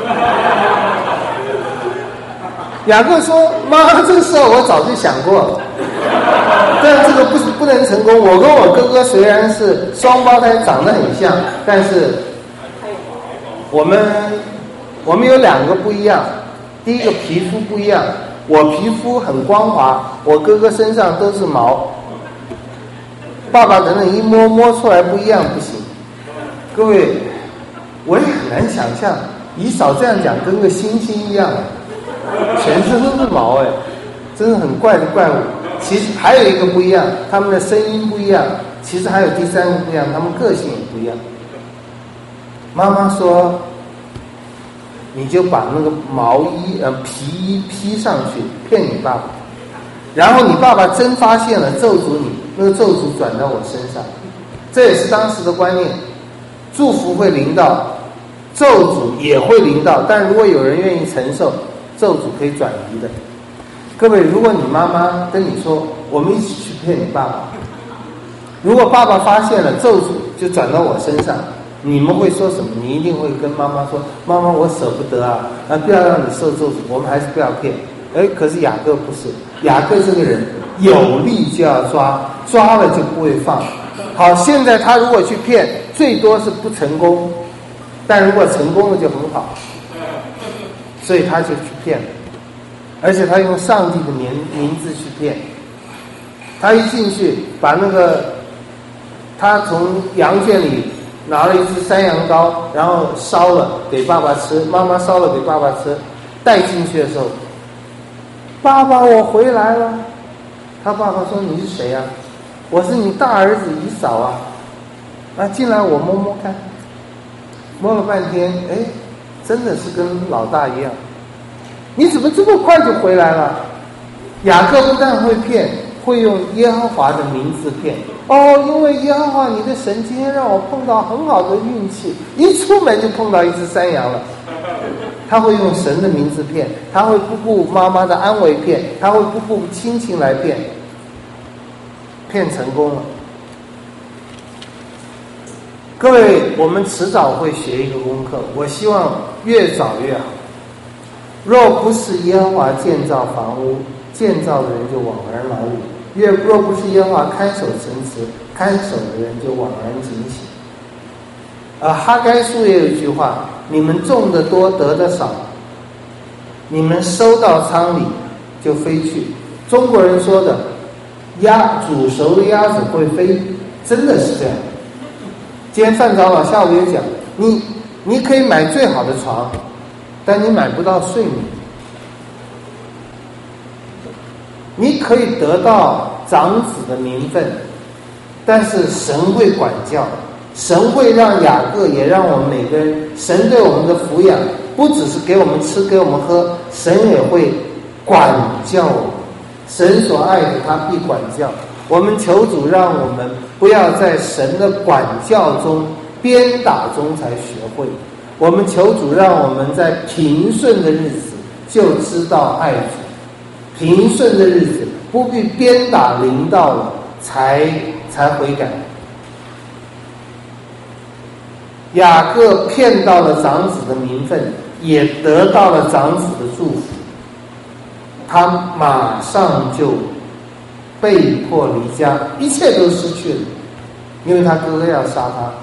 雅各说：“妈，这个事我早就想过了，但这个不是不能成功。我跟我哥哥虽然是双胞胎，长得很像，但是我们我们有两个不一样。第一个皮肤不一样，我皮肤很光滑，我哥哥身上都是毛。爸爸等等一摸摸出来不一样不行。各位，我也很难想象， 以扫这样讲跟个猩猩一样，全身都是毛哎，真是很怪的怪物。其实还有一个不一样，他们的声音不一样，其实还有第三个不一样，他们个性也不一样。妈妈说你就把那个毛衣呃皮衣披上去骗你爸爸，然后你爸爸真发现了咒诅你，那个咒诅转到我身上。这也是当时的观念，祝福会临到，咒诅也会临到，但如果有人愿意承受，咒诅可以转移的。各位，如果你妈妈跟你说我们一起去骗你爸爸，如果爸爸发现了咒诅就转到我身上，你们会说什么？你一定会跟妈妈说，妈妈我舍不得啊，啊不要让你受咒诅，我们还是不要骗。哎，可是雅各不是，雅各这个人有力就要抓，抓了就不会放。好，现在他如果去骗，最多是不成功，但如果成功了就很好，所以他就去骗了，而且他用上帝的名名字去骗。他一进去把那个他从羊圈里拿了一只山羊羔，然后烧了给爸爸吃，妈妈烧了给爸爸吃，带进去的时候，爸爸我回来了。他爸爸说你是谁啊？我是你大儿子以扫啊。啊进来我摸摸看，摸了半天，哎，真的是跟老大一样。你怎么这么快就回来了？雅各不但会骗，会用耶和华的名字骗。哦，因为耶和华你的神今天让我碰到很好的运气，一出门就碰到一只山羊了。他会用神的名字骗，他会不顾妈妈的安危骗，他会不顾亲情来骗，骗成功了。各位，我们迟早会学一个功课，我希望越早越好。若不是耶和华建造房屋，建造的人就枉然劳力；越若不是耶和华看守城池，看守的人就枉然警醒。而哈该书也有一句话：你们种的多，得的少；你们收到仓里，就飞去。中国人说的鸭煮熟的鸭子会飞，真的是这样。今天范长老下午也讲，你你可以买最好的床，但你买不到睡眠。你可以得到长子的名分，但是神会管教，神会让雅各，也让我们每个人，神对我们的抚养不只是给我们吃给我们喝，神也会管教我们。神所爱的他必管教。我们求主让我们不要在神的管教中鞭打中才学会，我们求主让我们在平顺的日子就知道爱主，平顺的日子不必鞭打临到了才才悔改。雅各骗到了长子的名分，也得到了长子的祝福，他马上就被迫离家，一切都失去了，因为他哥哥要杀他，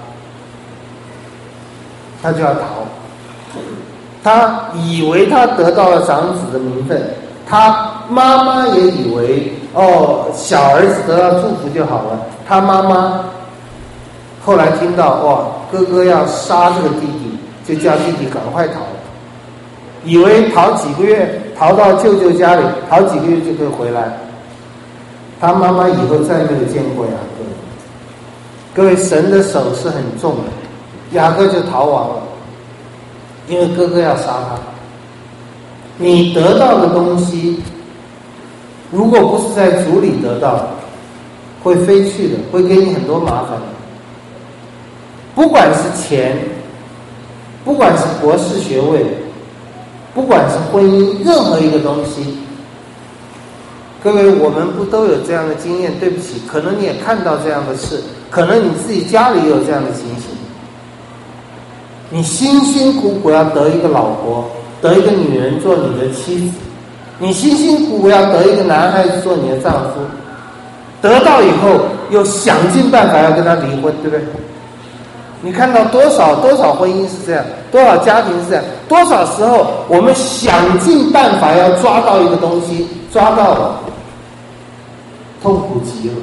他就要逃。他以为他得到了长子的名分，他妈妈也以为哦，小儿子得到祝福就好了。他妈妈后来听到哇，哥哥要杀这个弟弟，就叫弟弟赶快逃，以为逃几个月，逃到舅舅家里，逃几个月就可以回来。他妈妈以后再没有见过雅各。各位，神的手是很重的，雅各就逃亡了，因为哥哥要杀他。你得到的东西，如果不是在主里得到的，会飞去的，会给你很多麻烦的。不管是钱，不管是博士学位，不管是婚姻，任何一个东西，各位，我们不都有这样的经验？对不起，可能你也看到这样的事，可能你自己家里也有这样的情形。你辛辛苦苦要得一个老婆，得一个女人做你的妻子，你辛辛苦苦要得一个男孩子做你的丈夫，得到以后又想尽办法要跟他离婚，对不对？你看到多少多少婚姻是这样，多少家庭是这样，多少时候我们想尽办法要抓到一个东西，抓到了，痛苦极了。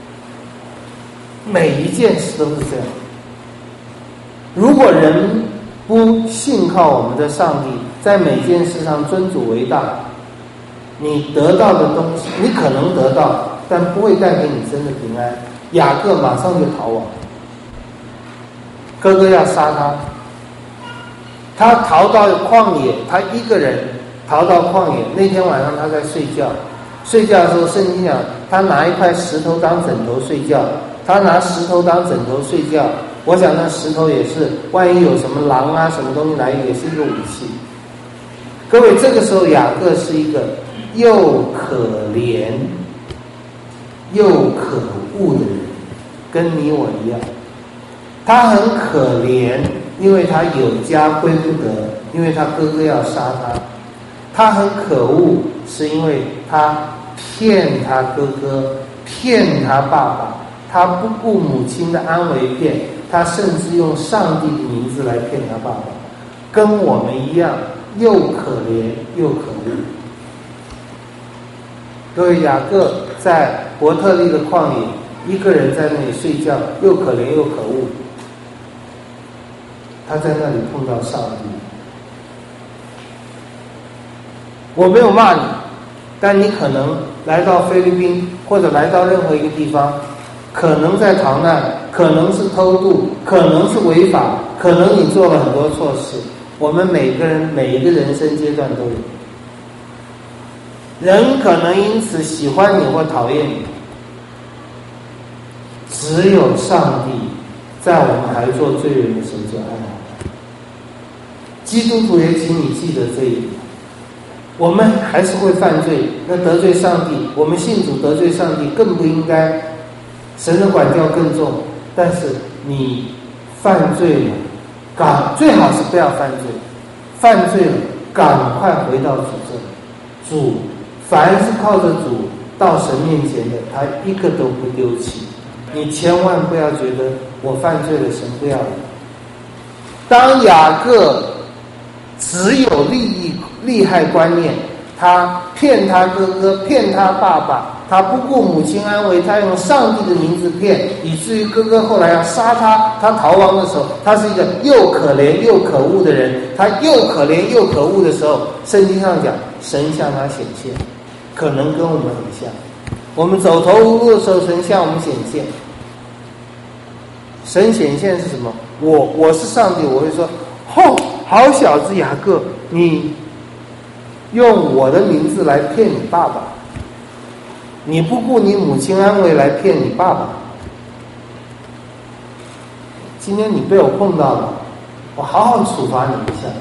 每一件事都是这样。如果人不信靠我们的上帝，在每件事上尊主为大，你得到的东西，你可能得到，但不会带给你真的平安。雅各马上就逃亡，哥哥要杀他，他逃到旷野，他一个人逃到旷野。那天晚上他在睡觉，睡觉的时候圣经讲，他拿一块石头当枕头睡觉，他拿石头当枕头睡觉。我想那石头也是，万一有什么狼啊什么东西来，也是一个武器。各位，这个时候雅各是一个又可怜又可恶的人，跟你我一样。他很可怜，因为他有家归不得，因为他哥哥要杀他。他很可恶，是因为他骗他哥哥，骗他爸爸，他不顾母亲的安危骗，他甚至用上帝的名字来骗他爸爸，跟我们一样，又可怜又可恶。各位，雅各在伯特利的旷野，一个人在那里睡觉，又可怜又可恶。他在那里碰到上帝。我没有骂你，但你可能来到菲律宾，或者来到任何一个地方，可能在逃难，可能是偷渡，可能是违法，可能你做了很多错事。我们每个人每一个人生阶段都有。人可能因此喜欢你或讨厌你，只有上帝在我们还做罪人的时候就爱我们。基督徒也请你记得这一点，我们还是会犯罪，那得罪上帝，我们信主得罪上帝更不应该，神的管教更重。但是你犯罪了，赶最好是不要犯罪，犯罪了赶快回到主这里。主凡是靠着主到神面前的，他一个都不丢弃。你千万不要觉得我犯罪了，神不要了。当雅各只有利益利害观念，他骗他哥哥，骗他爸爸，他不顾母亲安危，他用上帝的名字骗，以至于哥哥后来要杀他，他逃亡的时候，他是一个又可怜又可恶的人。他又可怜又可恶的时候，圣经上讲神向他显现，可能跟我们很像。我们走投无路的时候，神向我们显现。神显现是什么？我我是上帝，我会说，吼，好小子雅各，你用我的名字来骗你爸爸，你不顾你母亲安危来骗你爸爸。今天你被我碰到了，我好好处罚你一下。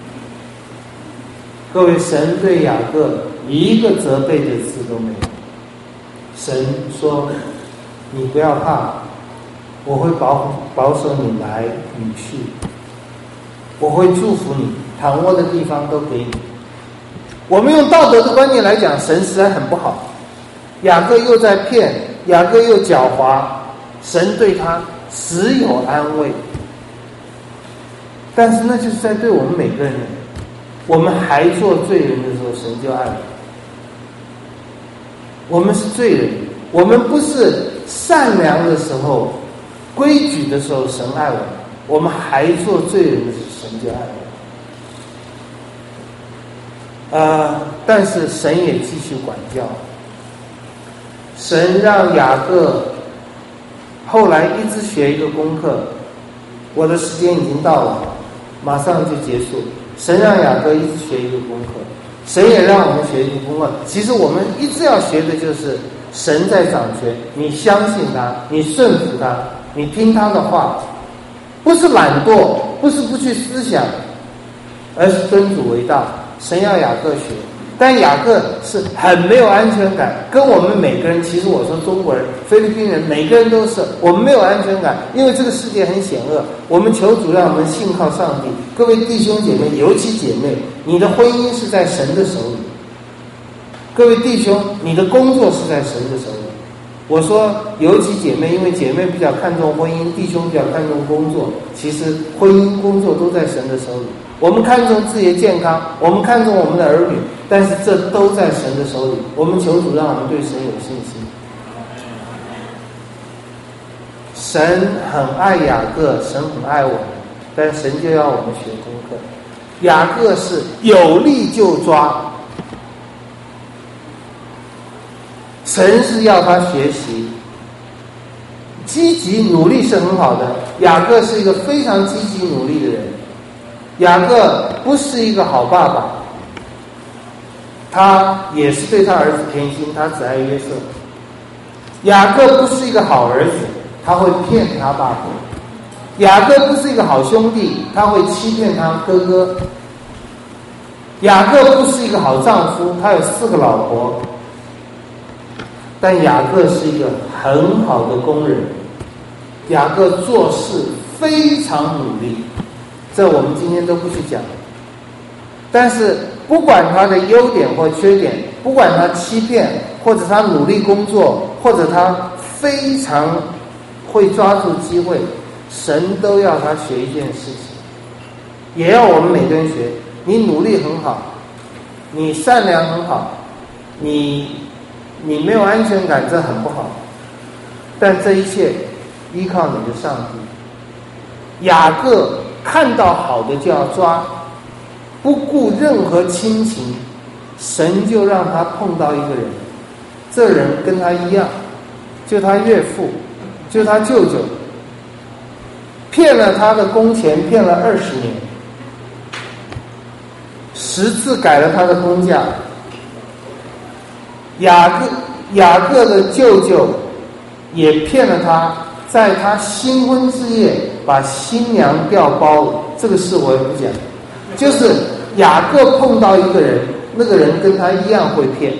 各位，神对雅各一个责备的字都没有。神说，你不要怕，我会保保守你来你去，我会祝福你，躺卧的地方都给你。我们用道德的观念来讲，神实在很不好。雅各又在骗，雅各又狡猾，神对他只有安慰。但是那就是在对我们每个人，我们还做罪人的时候，神就爱我们。我们是罪人，我们不是善良的时候，规矩的时候，神爱我们。我们还做罪人的时候，神就爱我们。呃，但是神也继续管教。神让雅各后来一直学一个功课，我的时间已经到了，马上就结束。神让雅各一直学一个功课，神也让我们学一个功课。其实我们一直要学的就是神在掌权，你相信他，你顺服他，你听他的话，不是懒惰，不是不去思想，而是尊主为大。神要雅各学，但雅各是很没有安全感，跟我们每个人，其实我说中国人、菲律宾人，每个人都是，我们没有安全感，因为这个世界很险恶。我们求主让我们信靠上帝。各位弟兄姐妹，尤其姐妹，你的婚姻是在神的手里。各位弟兄，你的工作是在神的手里。我说尤其姐妹，因为姐妹比较看重婚姻，弟兄比较看重工作，其实婚姻工作都在神的手里。我们看重自己的健康，我们看重我们的儿女，但是这都在神的手里。我们求主让我们对神有信心。神很爱雅各，神很爱我们， 但神就要我们学功课。雅各是有力就抓，神是要他学习，积极努力是很好的。雅各是一个非常积极努力的人。雅各不是一个好爸爸，他也是对他儿子偏心，他只爱约瑟。雅各不是一个好儿子，他会骗他爸爸。雅各不是一个好兄弟，他会欺骗他哥哥。雅各不是一个好丈夫，他有四个老婆。但雅各是一个很好的工人，雅各做事非常努力，这我们今天都不去讲。但是不管他的优点或缺点，不管他欺骗，或者他努力工作，或者他非常会抓住机会，神都要他学一件事情，也要我们每个人学。你努力很好，你善良很好，你你没有安全感，这很不好，但这一切依靠你的上帝。雅各看到好的就要抓，不顾任何亲情，神就让他碰到一个人，这人跟他一样，就他岳父，就他舅舅，骗了他的工钱，骗了二十年，十次改了他的工价。雅各雅各的舅舅也骗了他，在他新婚之夜把新娘调包了。这个事我也不讲，就是雅各碰到一个人，那个人跟他一样会骗，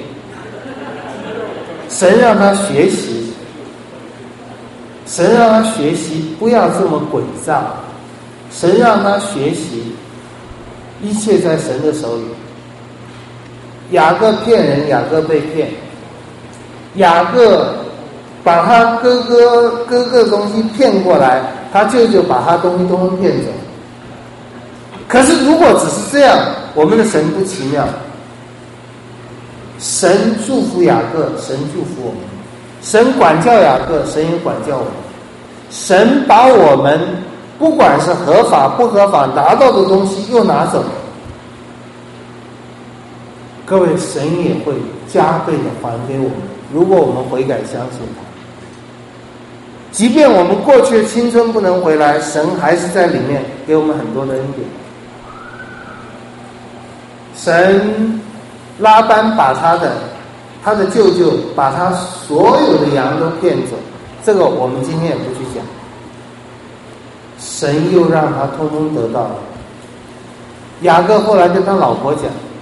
神让他学习，神让他学习不要这么诡诈，神让他学习一切在神的手里。雅各骗人，雅各被骗，雅各把他哥哥哥哥的东西骗过来，他舅舅把他东西都骗走。可是如果只是这样，我们的神不奇妙。神祝福雅各，神祝福我们；神管教雅各，神也管教我们。神把我们不管是合法不合法拿到的东西又拿走，各位，神也会加倍的还给我们，如果我们悔改相信他。即便我们过去的青春不能回来，神还是在里面给我们很多的恩典。神拉班把他的他的舅舅把他所有的羊都骗走，这个我们今天也不去讲。神又让他通通得到了。雅各后来跟他老婆讲，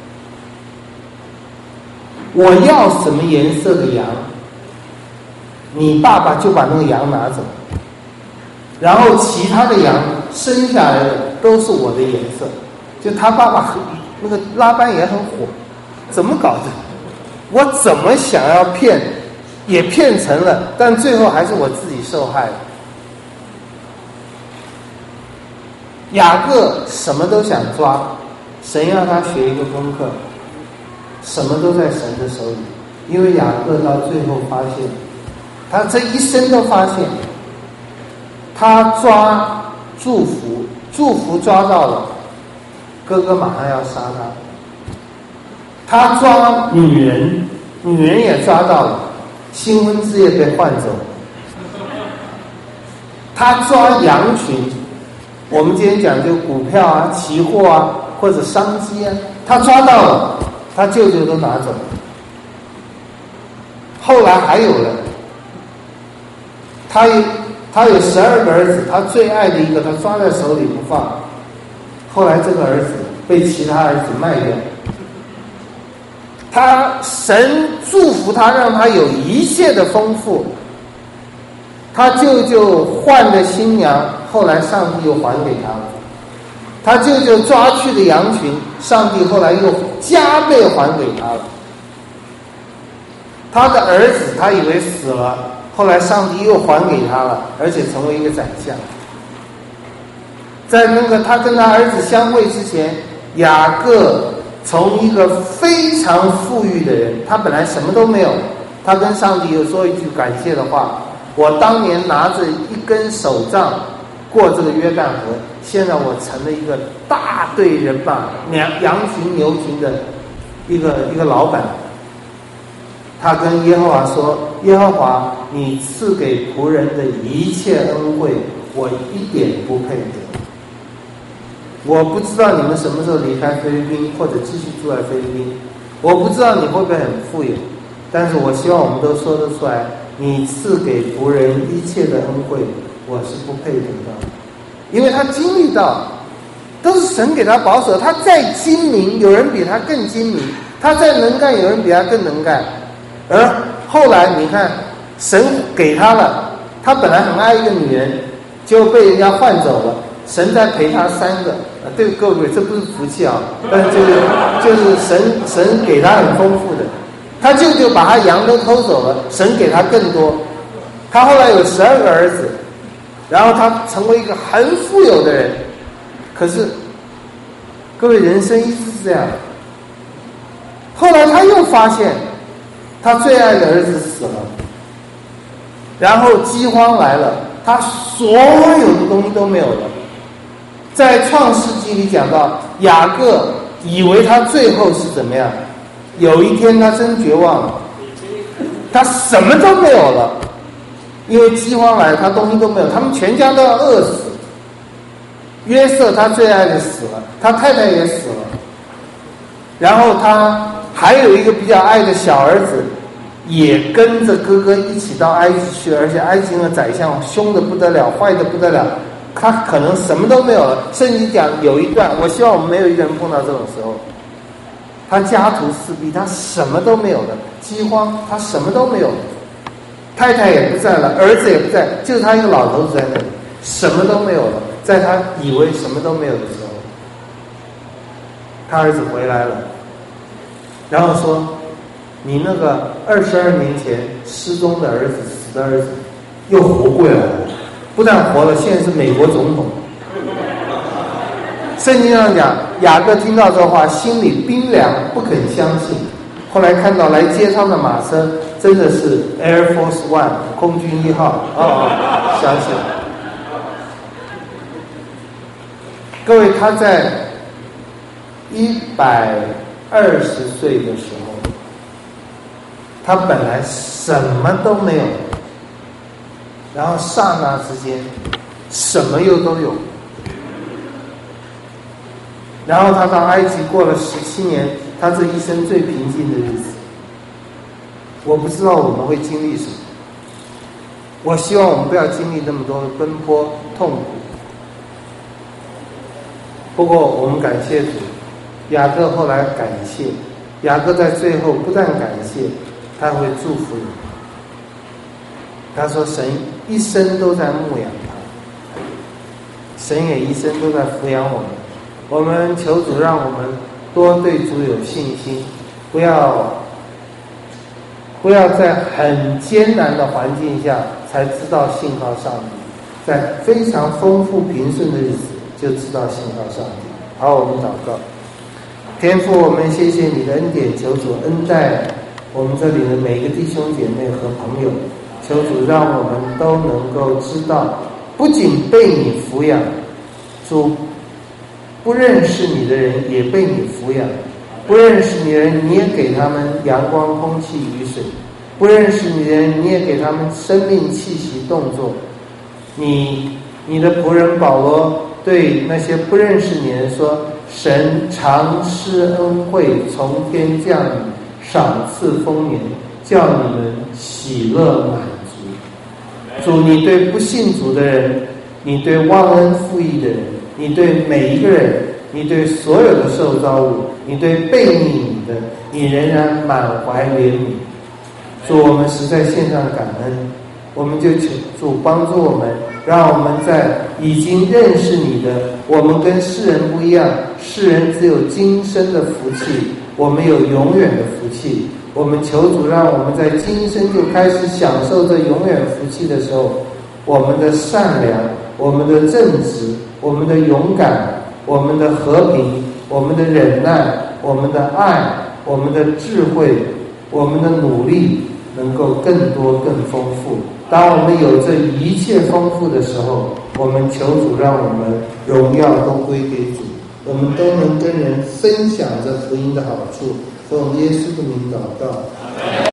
我要什么颜色的羊，你爸爸就把那个羊拿走，然后其他的羊生下来的都是我的颜色。就他爸爸很那个拉班也很火，怎么搞的？我怎么想要骗也骗成了，但最后还是我自己受害了。雅各什么都想抓，神要他学一个功课，什么都在神的手里。因为雅各到最后发现，他这一生都发现，他抓祝福，祝福抓到了，哥哥马上要杀他；他抓女人，女人也抓到了，新婚之夜被换走；他抓羊群，我们今天讲究股票啊、期货啊或者商机啊，他抓到了，他舅舅都拿走了。后来还有人，他有他有十二个儿子，他最爱的一个他抓在手里不放，后来这个儿子被其他儿子卖掉。他神祝福他，让他有一切的丰富。他舅舅换的新娘，后来上帝又还给他了。他舅舅抓去的羊群，上帝后来又加倍还给他了。他的儿子他以为死了，后来上帝又还给他了，而且成为一个宰相。在那个他跟他儿子相会之前，雅各从一个非常富裕的人，他本来什么都没有，他跟上帝又说一句感谢的话，我当年拿着一根手杖过这个约旦河，现在我成了一个大队人马、羊羊群牛群的一个一个老板。他跟耶和华说：耶和华，你赐给仆人的一切恩惠，我一点不配得。我不知道你们什么时候离开菲律宾，或者继续住在菲律宾，我不知道你会不会很富有，但是我希望我们都说得出来，你赐给仆人一切的恩惠，我是不配得到。因为他经历到都是神给他保守，他再精明，有人比他更精明，他再能干，有人比他更能干。而后来你看，神给他了，他本来很爱一个女人，结果被人家换走了，神再陪他三个。啊，对各位，这不是福气啊，但是就是就是神神给他很丰富的，他舅舅把他羊都偷走了，神给他更多，他后来有十二个儿子，然后他成为一个很富有的人。可是各位，人生一直是这样，后来他又发现他最爱的儿子死了，然后饥荒来了，他所有的东西都没有了。在创世纪里讲到，雅各以为他最后是怎么样，有一天他真绝望了，他什么都没有了，因为饥荒来了，他东西都没有，他们全家都要饿死。约瑟他最爱的死了，他太太也死了，然后他还有一个比较爱的小儿子也跟着哥哥一起到埃及去，而且埃及的宰相凶得不得了，坏得不得了，他可能什么都没有了。圣经讲有一段，我希望我们没有一个人碰到这种时候，他家徒四壁，他什么都没有了，饥荒，他什么都没有了，太太也不在了，儿子也不在，就是他一个老头子在那里，什么都没有了。在他以为什么都没有的时候，他儿子回来了，然后说：你那个二十二年前失踪的儿子，死的儿子又活过来了，不但活了，现在是美国总统。圣经上讲，雅各听到这话，心里冰凉，不肯相信。后来看到来接他的马车，真的是 Air Force One 空军一号，哦，相信了。各位，他在一百二十岁的时候，他本来什么都没有，然后刹那之间什么又都有，然后他到埃及过了十七年，他这一生最平静的日子。我不知道我们会经历什么，我希望我们不要经历那么多的奔波痛苦。不过我们感谢主，雅各后来感谢，雅各在最后不但感谢，他会祝福你。他说神一生都在牧养他，神也一生都在抚养我们。我们求主让我们多对主有信心，不要不要在很艰难的环境下才知道信靠上帝，在非常丰富平顺的日子就知道信靠上帝。好，我们祷告。天父，我们谢谢你的恩典，求主恩待我们这里的每一个弟兄姐妹和朋友，求主让我们都能够知道，不仅被你抚养，主不认识你的人也被你抚养，不认识你的人你也给他们阳光、空气、雨水，不认识你的人你也给他们生命气息动作。你你的仆人保罗对那些不认识你的人说，神常施恩惠，从天降雨，赏赐丰年，叫你们喜乐满足。主，你对不信主的人，你对忘恩负义的人，你对每一个人，你对所有的受造物，你对背逆你的，你仍然满怀怜悯。主，我们实在献上感恩，我们就求主帮助我们，让我们在已经认识你的，我们跟世人不一样，世人只有今生的福气，我们有永远的福气。我们求主让我们在今生就开始享受这永远福气的时候，我们的善良，我们的正直，我们的勇敢，我们的和平，我们的忍耐，我们的爱，我们的智慧，我们的努力能够更多更丰富。当我们有这一切丰富的时候， 我们求主让我们荣耀都归给主，我们都能跟人分享这福音的好处，奉耶稣的名祷告。